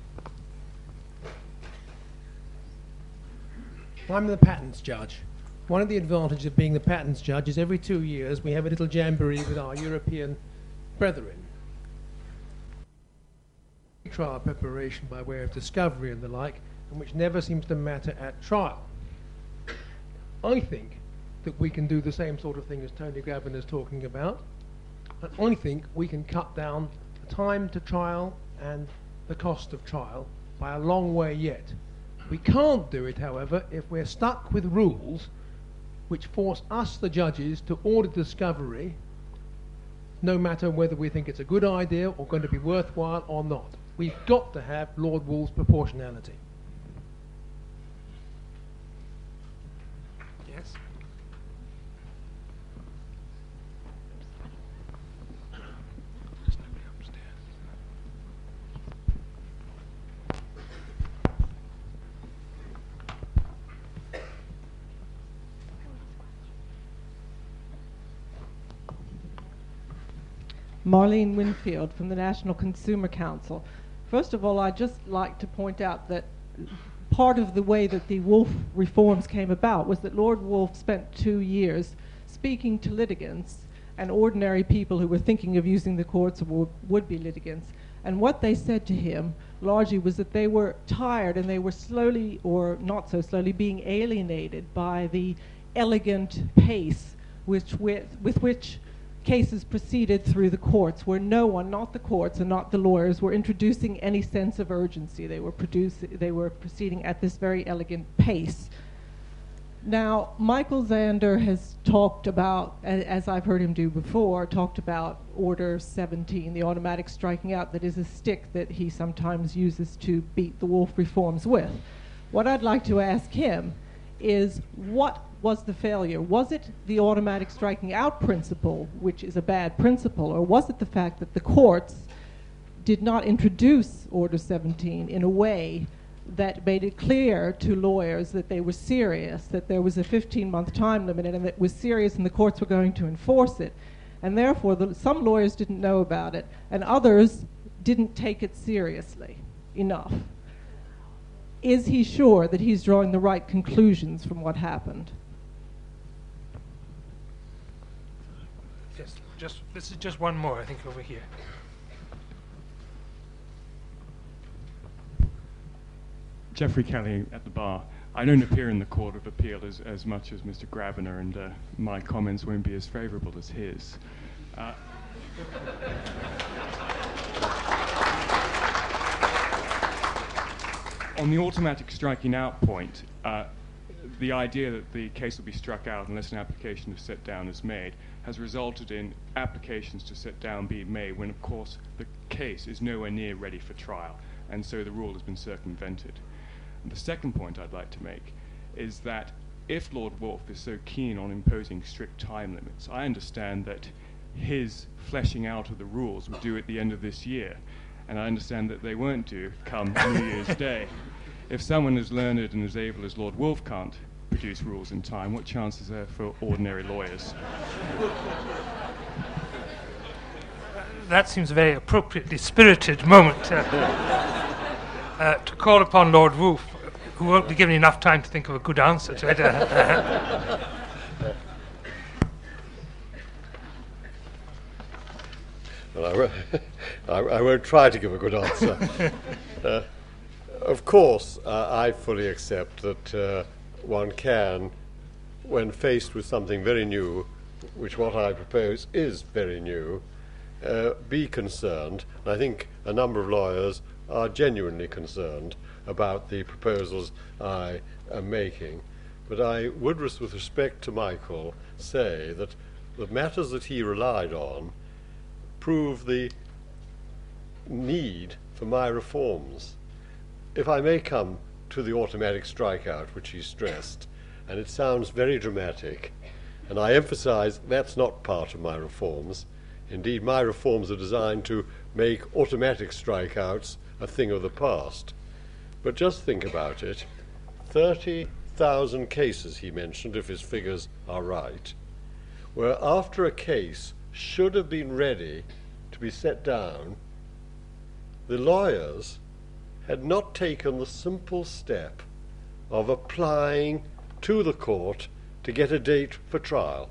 I'm the patents judge. One of the advantages of being the patents judge is every 2 years we have a little jamboree with our European brethren. Trial preparation by way of discovery and the like, and which never seems to matter at trial. I think that we can do the same sort of thing as Tony Grabban is talking about, and I think we can cut down the time to trial and the cost of trial by a long way yet. We can't do it, however, if we're stuck with rules which force us, the judges, to order discovery no matter whether we think it's a good idea or going to be worthwhile or not. We've got to have Lord Woolf's proportionality. Yes. Marlene Winfield from the National Consumer Council. First of all, I'd just like to point out that part of the way that the Woolf reforms came about was that Lord Woolf spent 2 years speaking to litigants and ordinary people who were thinking of using the courts or would-be litigants. And what they said to him largely was that they were tired and they were slowly, or not so slowly, being alienated by the elegant pace with which cases proceeded through the courts, where no one, not the courts and not the lawyers, were introducing any sense of urgency. They were proceeding at this very elegant pace. Now, Michael Zander has talked about, as I've heard him do before, talked about Order 17, the automatic striking out that is a stick that he sometimes uses to beat the Woolf reforms with. What I'd like to ask him is, what was the failure? Was it the automatic striking out principle, which is a bad principle, or was it the fact that the courts did not introduce Order 17 in a way that made it clear to lawyers that they were serious, that there was a 15-month time limit and that it was serious and the courts were going to enforce it? And therefore, some lawyers didn't know about it and others didn't take it seriously enough. Is he sure that he's drawing the right conclusions from what happened? Yes, this is just one more, I think, over here. Geoffrey Kelly at the bar. I don't appear in the Court of Appeal as much as Mr. Grabiner, and my comments won't be as favourable as his. On the automatic striking out point, the idea that the case will be struck out unless an application to set down is made has resulted in applications to set down being made when, of course, the case is nowhere near ready for trial, and so the rule has been circumvented. And the second point I'd like to make is that if Lord Woolf is so keen on imposing strict time limits, I understand that his fleshing out of the rules will do at the end of this year, and I understand that they won't do come New Year's Day. If someone as learned and as able as Lord Woolf can't produce rules in time, what chance is there for ordinary lawyers? That seems a very appropriately spirited moment to call upon Lord Woolf, who won't be given enough time to think of a good answer to it. Well, I won't try to give a good answer. Of course, I fully accept that one can, when faced with something very new, which what I propose is very new, be concerned. And I think a number of lawyers are genuinely concerned about the proposals I am making. But I would, with respect to Michael, say that the matters that he relied on prove the need for my reforms. If I may come to the automatic strikeout, which he stressed, and it sounds very dramatic, and I emphasize that's not part of my reforms. Indeed, my reforms are designed to make automatic strikeouts a thing of the past. But just think about it. 30,000 cases, he mentioned, if his figures are right, where after a case should have been ready to be set down, the lawyers had not taken the simple step of applying to the court to get a date for trial.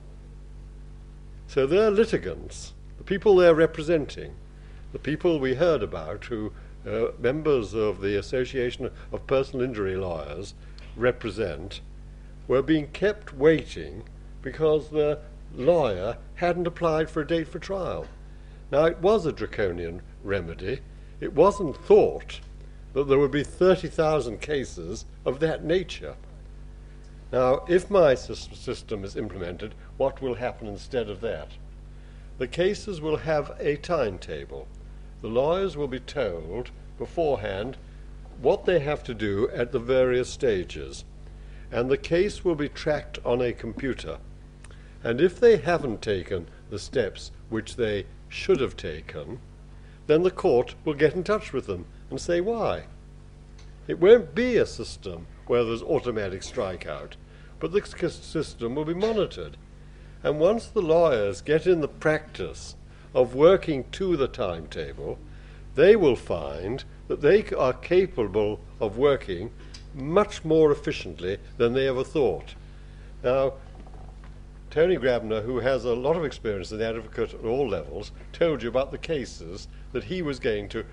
So their litigants, the people they're representing, the people we heard about who members of the Association of Personal Injury Lawyers represent, were being kept waiting because the lawyer hadn't applied for a date for trial. Now, it was a draconian remedy. It wasn't thought that there would be 30,000 cases of that nature. Now, if my system is implemented, what will happen instead of that? The cases will have a timetable. The lawyers will be told beforehand what they have to do at the various stages, and the case will be tracked on a computer. And if they haven't taken the steps which they should have taken, then the court will get in touch with them and say why. It won't be a system where there's automatic strikeout, but the system will be monitored. And once the lawyers get in the practice of working to the timetable, they will find that they are capable of working much more efficiently than they ever thought. Now, Tony Grabner, who has a lot of experience as an advocate at all levels, told you about the cases that he was going to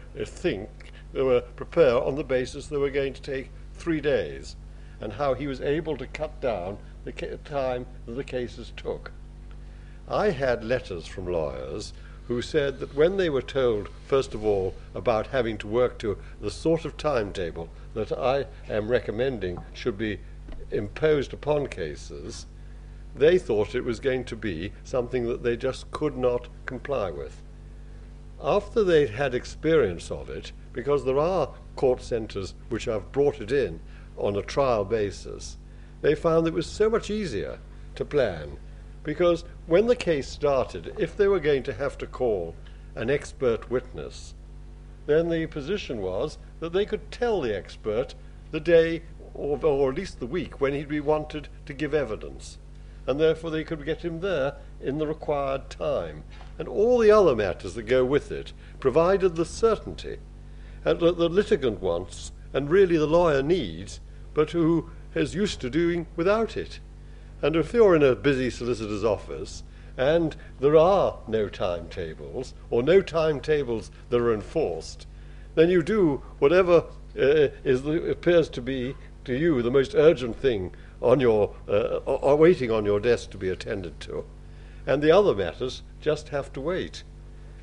prepare on the basis they were going to take 3 days, and how he was able to cut down the time that the cases took. I had letters from lawyers who said that when they were told, first of all, about having to work to the sort of timetable that I am recommending should be imposed upon cases, they thought it was going to be something that they just could not comply with. After they'd had experience of it, because there are court centres which have brought it in on a trial basis, they found it was so much easier to plan, because when the case started, if they were going to have to call an expert witness, then the position was that they could tell the expert the day or at least the week when he'd be wanted to give evidence, and therefore they could get him there in the required time. And all the other matters that go with it provided the certainty that the litigant wants and really the lawyer needs, but who is used to doing without it. And if you're in a busy solicitor's office and there are no timetables, or no timetables that are enforced, then you do whatever appears to be to you the most urgent thing on your waiting on your desk to be attended to, and the other matters just have to wait.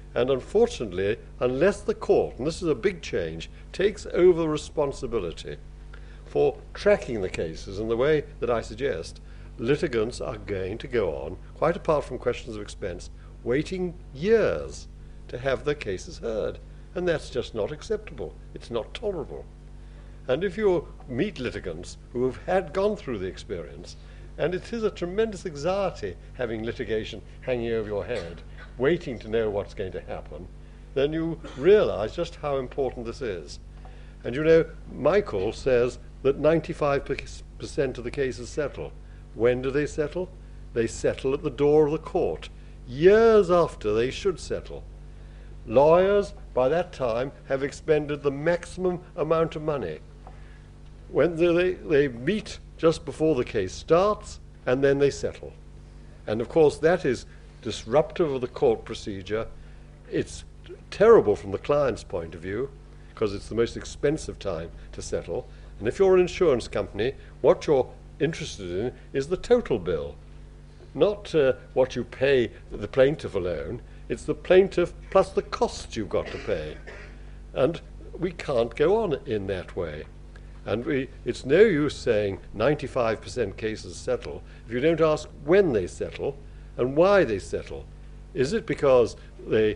And unfortunately, unless the court, and this is a big change, takes over responsibility for tracking the cases in the way that I suggest, litigants are going to go on, quite apart from questions of expense, waiting years to have their cases heard. And that's just not acceptable. It's not tolerable. And if you meet litigants who have gone through the experience, and it is a tremendous anxiety having litigation hanging over your head, waiting to know what's going to happen, then you realize just how important this is. And you know, Michael says that 95% of the cases settle. When do they settle? They settle at the door of the court, years after they should settle. Lawyers, by that time, have expended the maximum amount of money. When they meet just before the case starts, and then they settle. And of course, that is disruptive of the court procedure. It's terrible from the client's point of view, because it's the most expensive time to settle. And if you're an insurance company, what you're interested in is the total bill, not what you pay the plaintiff alone. It's the plaintiff plus the costs you've got to pay. And we can't go on in that way. And it's no use saying 95% cases settle if you don't ask when they settle and why they settle. Is it because by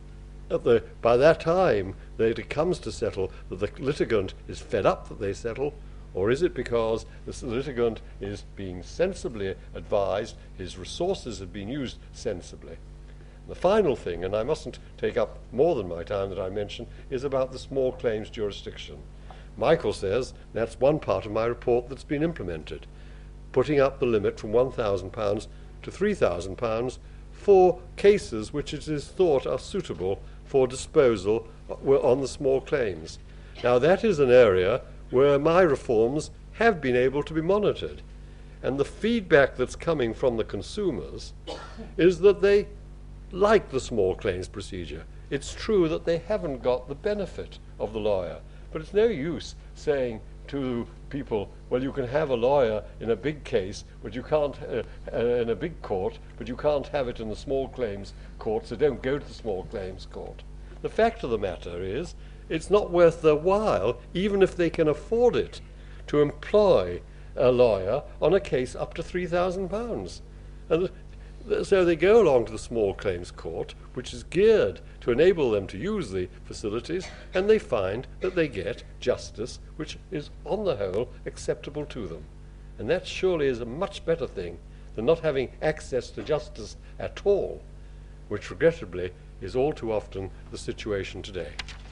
that time that it comes to settle that the litigant is fed up that they settle, or is it because the litigant is being sensibly advised, his resources have been used sensibly? The final thing, and I mustn't take up more than my time that I mentioned, is about the small claims jurisdiction. Michael says that's one part of my report that's been implemented, putting up the limit from £1,000 to £3,000 for cases which it is thought are suitable for disposal on the small claims. Now that is an area where my reforms have been able to be monitored, and the feedback that's coming from the consumers is that they like the small claims procedure. It's true that they haven't got the benefit of the lawyer, but it's no use saying to people, well, you can have a lawyer in a big case, but you can't in a big court, but you can't have it in the small claims court, so don't go to the small claims court. The fact of the matter is, it's not worth their while, even if they can afford it, to employ a lawyer on a case up to £3,000. And so they go along to the small claims court, which is geared to enable them to use the facilities, and they find that they get justice which is, on the whole, acceptable to them. And that surely is a much better thing than not having access to justice at all, which regrettably is all too often the situation today.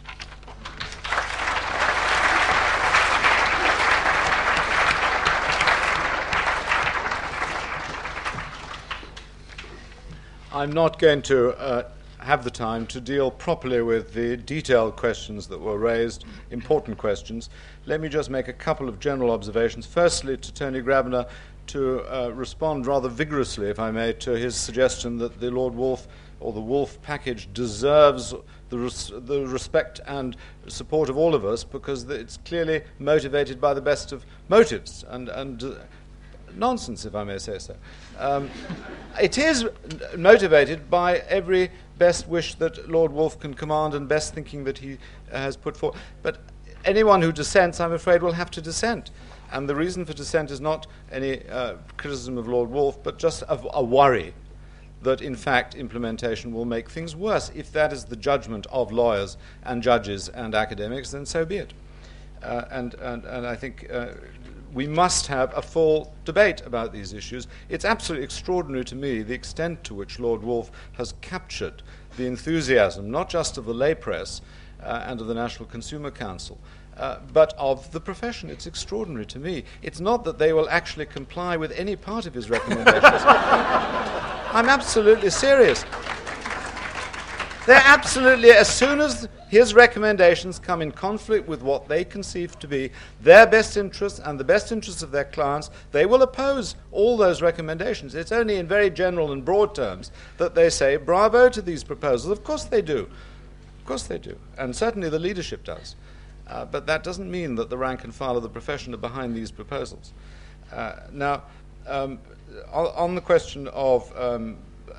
I'm not going to have the time to deal properly with the detailed questions that were raised, important questions. Let me just make a couple of general observations. Firstly, to Tony Grabner, to respond rather vigorously, if I may, to his suggestion that the Lord Wolf or the Wolf package deserves the respect and support of all of us because it's clearly motivated by the best of motives and nonsense, if I may say so. It is motivated by every best wish that Lord Wolf can command and best thinking that he has put forward. But anyone who dissents, I'm afraid, will have to dissent. And the reason for dissent is not any criticism of Lord Wolf, but just a worry that, in fact, implementation will make things worse. If that is the judgment of lawyers and judges and academics, then so be it. And I think we must have a full debate about these issues. It's absolutely extraordinary to me the extent to which Lord Wolf has captured the enthusiasm, not just of the lay press and of the National Consumer Council, but of the profession. It's extraordinary to me. It's not that they will actually comply with any part of his recommendations. I'm absolutely serious. They're absolutely, as soon as his recommendations come in conflict with what they conceive to be their best interests and the best interests of their clients, they will oppose all those recommendations. It's only in very general and broad terms that they say, bravo to these proposals. Of course they do. Of course they do. And certainly the leadership does. But that doesn't mean that the rank and file of the profession are behind these proposals. Now, on the question of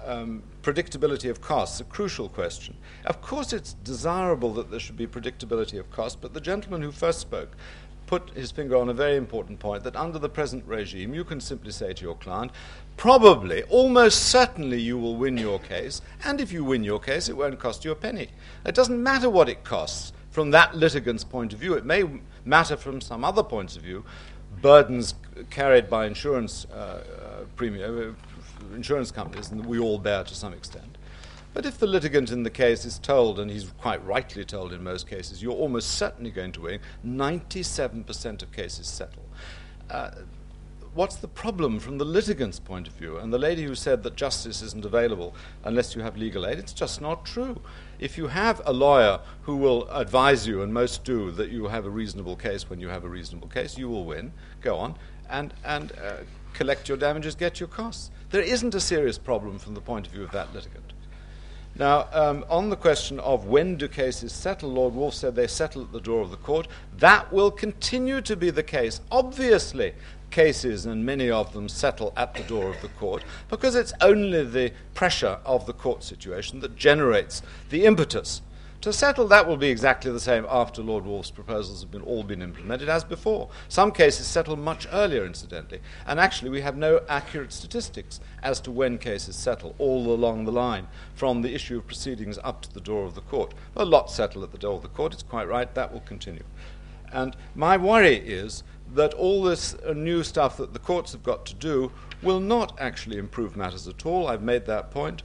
predictability of costs, a crucial question. Of course, it's desirable that there should be predictability of costs, but the gentleman who first spoke put his finger on a very important point, that under the present regime, you can simply say to your client, probably, almost certainly you will win your case, and if you win your case, it won't cost you a penny. It doesn't matter what it costs from that litigant's point of view. It may matter from some other points of view, burdens carried by insurance insurance companies, and we all bear to some extent. But if the litigant in the case is told, and he's quite rightly told in most cases, you're almost certainly going to win, 97% of cases settle. What's the problem from the litigant's point of view? And the lady who said that justice isn't available unless you have legal aid, it's just not true. If you have a lawyer who will advise you, and most do, that you have a reasonable case when you have a reasonable case, you will win. Go on and collect your damages, get your costs. There isn't a serious problem from the point of view of that litigant. Now, on the question of when do cases settle, Lord Woolf said they settle at the door of the court. That will continue to be the case. Obviously, cases, and many of them, settle at the door of the court because it's only the pressure of the court situation that generates the impetus. To settle, that will be exactly the same after Lord Woolf's proposals have all been implemented as before. Some cases settle much earlier, incidentally, and actually we have no accurate statistics as to when cases settle all along the line from the issue of proceedings up to the door of the court. A lot settle at the door of the court, it's quite right, that will continue. And my worry is that all this new stuff that the courts have got to do will not actually improve matters at all. I've made that point.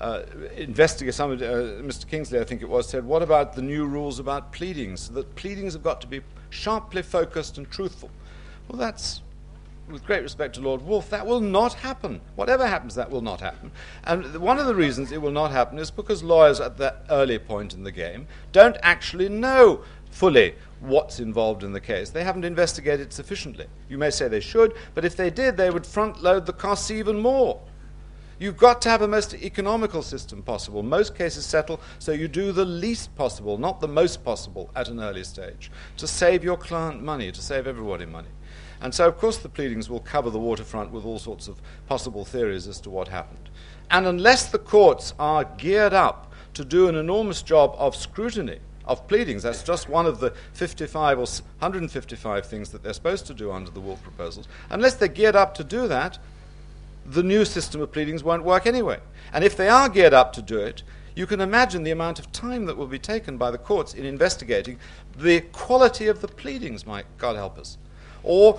Mr. Kingsley, I think it was, said, what about the new rules about pleadings? So that pleadings have got to be sharply focused and truthful. Well, that's, with great respect to Lord Woolf, that will not happen. Whatever happens, that will not happen. And one of the reasons it will not happen is because lawyers at that early point in the game don't actually know fully what's involved in the case. They haven't investigated sufficiently. You may say they should, but if they did, they would front-load the costs even more. You've got to have a most economical system possible. Most cases settle, so you do the least possible, not the most possible, at an early stage, to save your client money, to save everybody money. And so, of course, the pleadings will cover the waterfront with all sorts of possible theories as to what happened. And unless the courts are geared up to do an enormous job of scrutiny of pleadings, that's just one of the 55 or 155 things that they're supposed to do under the Woolf proposals, unless they're geared up to do that, the new system of pleadings won't work anyway. And if they are geared up to do it, you can imagine the amount of time that will be taken by the courts in investigating the quality of the pleadings, God help us, or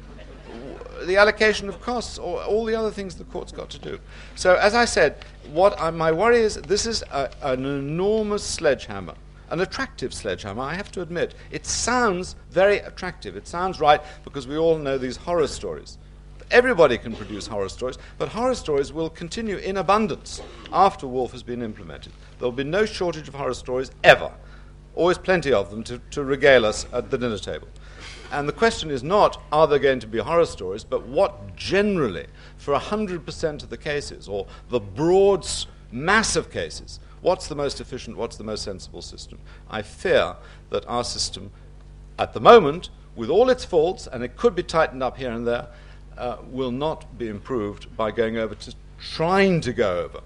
the allocation of costs, or all the other things the court's got to do. So, as I said, my worry is this is an enormous sledgehammer, an attractive sledgehammer, I have to admit. It sounds very attractive. It sounds right because we all know these horror stories. Everybody can produce horror stories, but horror stories will continue in abundance after Woolf has been implemented. There will be no shortage of horror stories ever. Always plenty of them to regale us at the dinner table. And the question is not, are there going to be horror stories, but what generally, for 100% of the cases, or the broad mass of cases, what's the most efficient, what's the most sensible system? I fear that our system, at the moment, with all its faults, and it could be tightened up here and there, will not be improved by trying to go over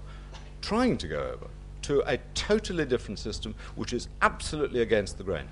to a totally different system which is absolutely against the grain.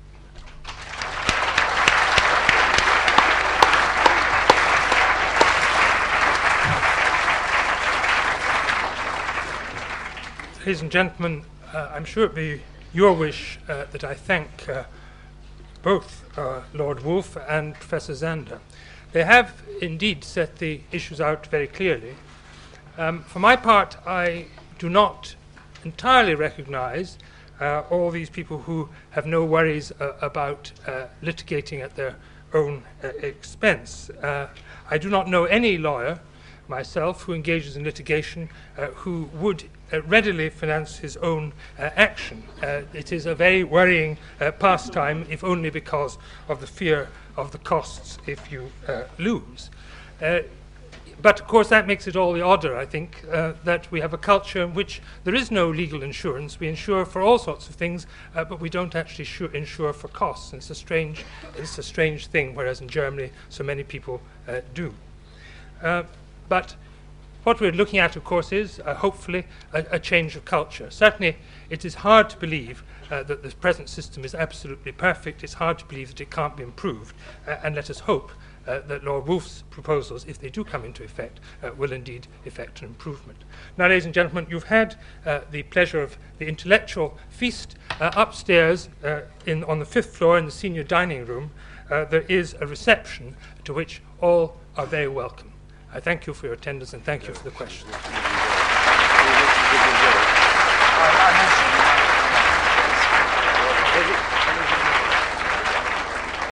Ladies and gentlemen, I'm sure it be your wish that I thank both Lord Woolf and Professor Zander. They have indeed set the issues out very clearly. For my part, I do not entirely recognize all these people who have no worries about litigating at their own expense. I do not know any lawyer myself who engages in litigation who would readily finance his own action. It is a very worrying pastime, if only because of the fear of the costs if you lose. But of course that makes it all the odder, I think, that we have a culture in which there is no legal insurance. We insure for all sorts of things, but we don't actually insure for costs. And it's a strange thing, whereas in Germany so many people do. But what we're looking at, of course, is hopefully a change of culture. Certainly, it is hard to believe that the present system is absolutely perfect. It's hard to believe that it can't be improved. And let us hope that Lord Woolf's proposals, if they do come into effect, will indeed effect an improvement. Now, ladies and gentlemen, you've had the pleasure of the intellectual feast upstairs on the 5th floor in the senior dining room. There is a reception to which all are very welcome. I thank you for your attendance and thank you for the questions.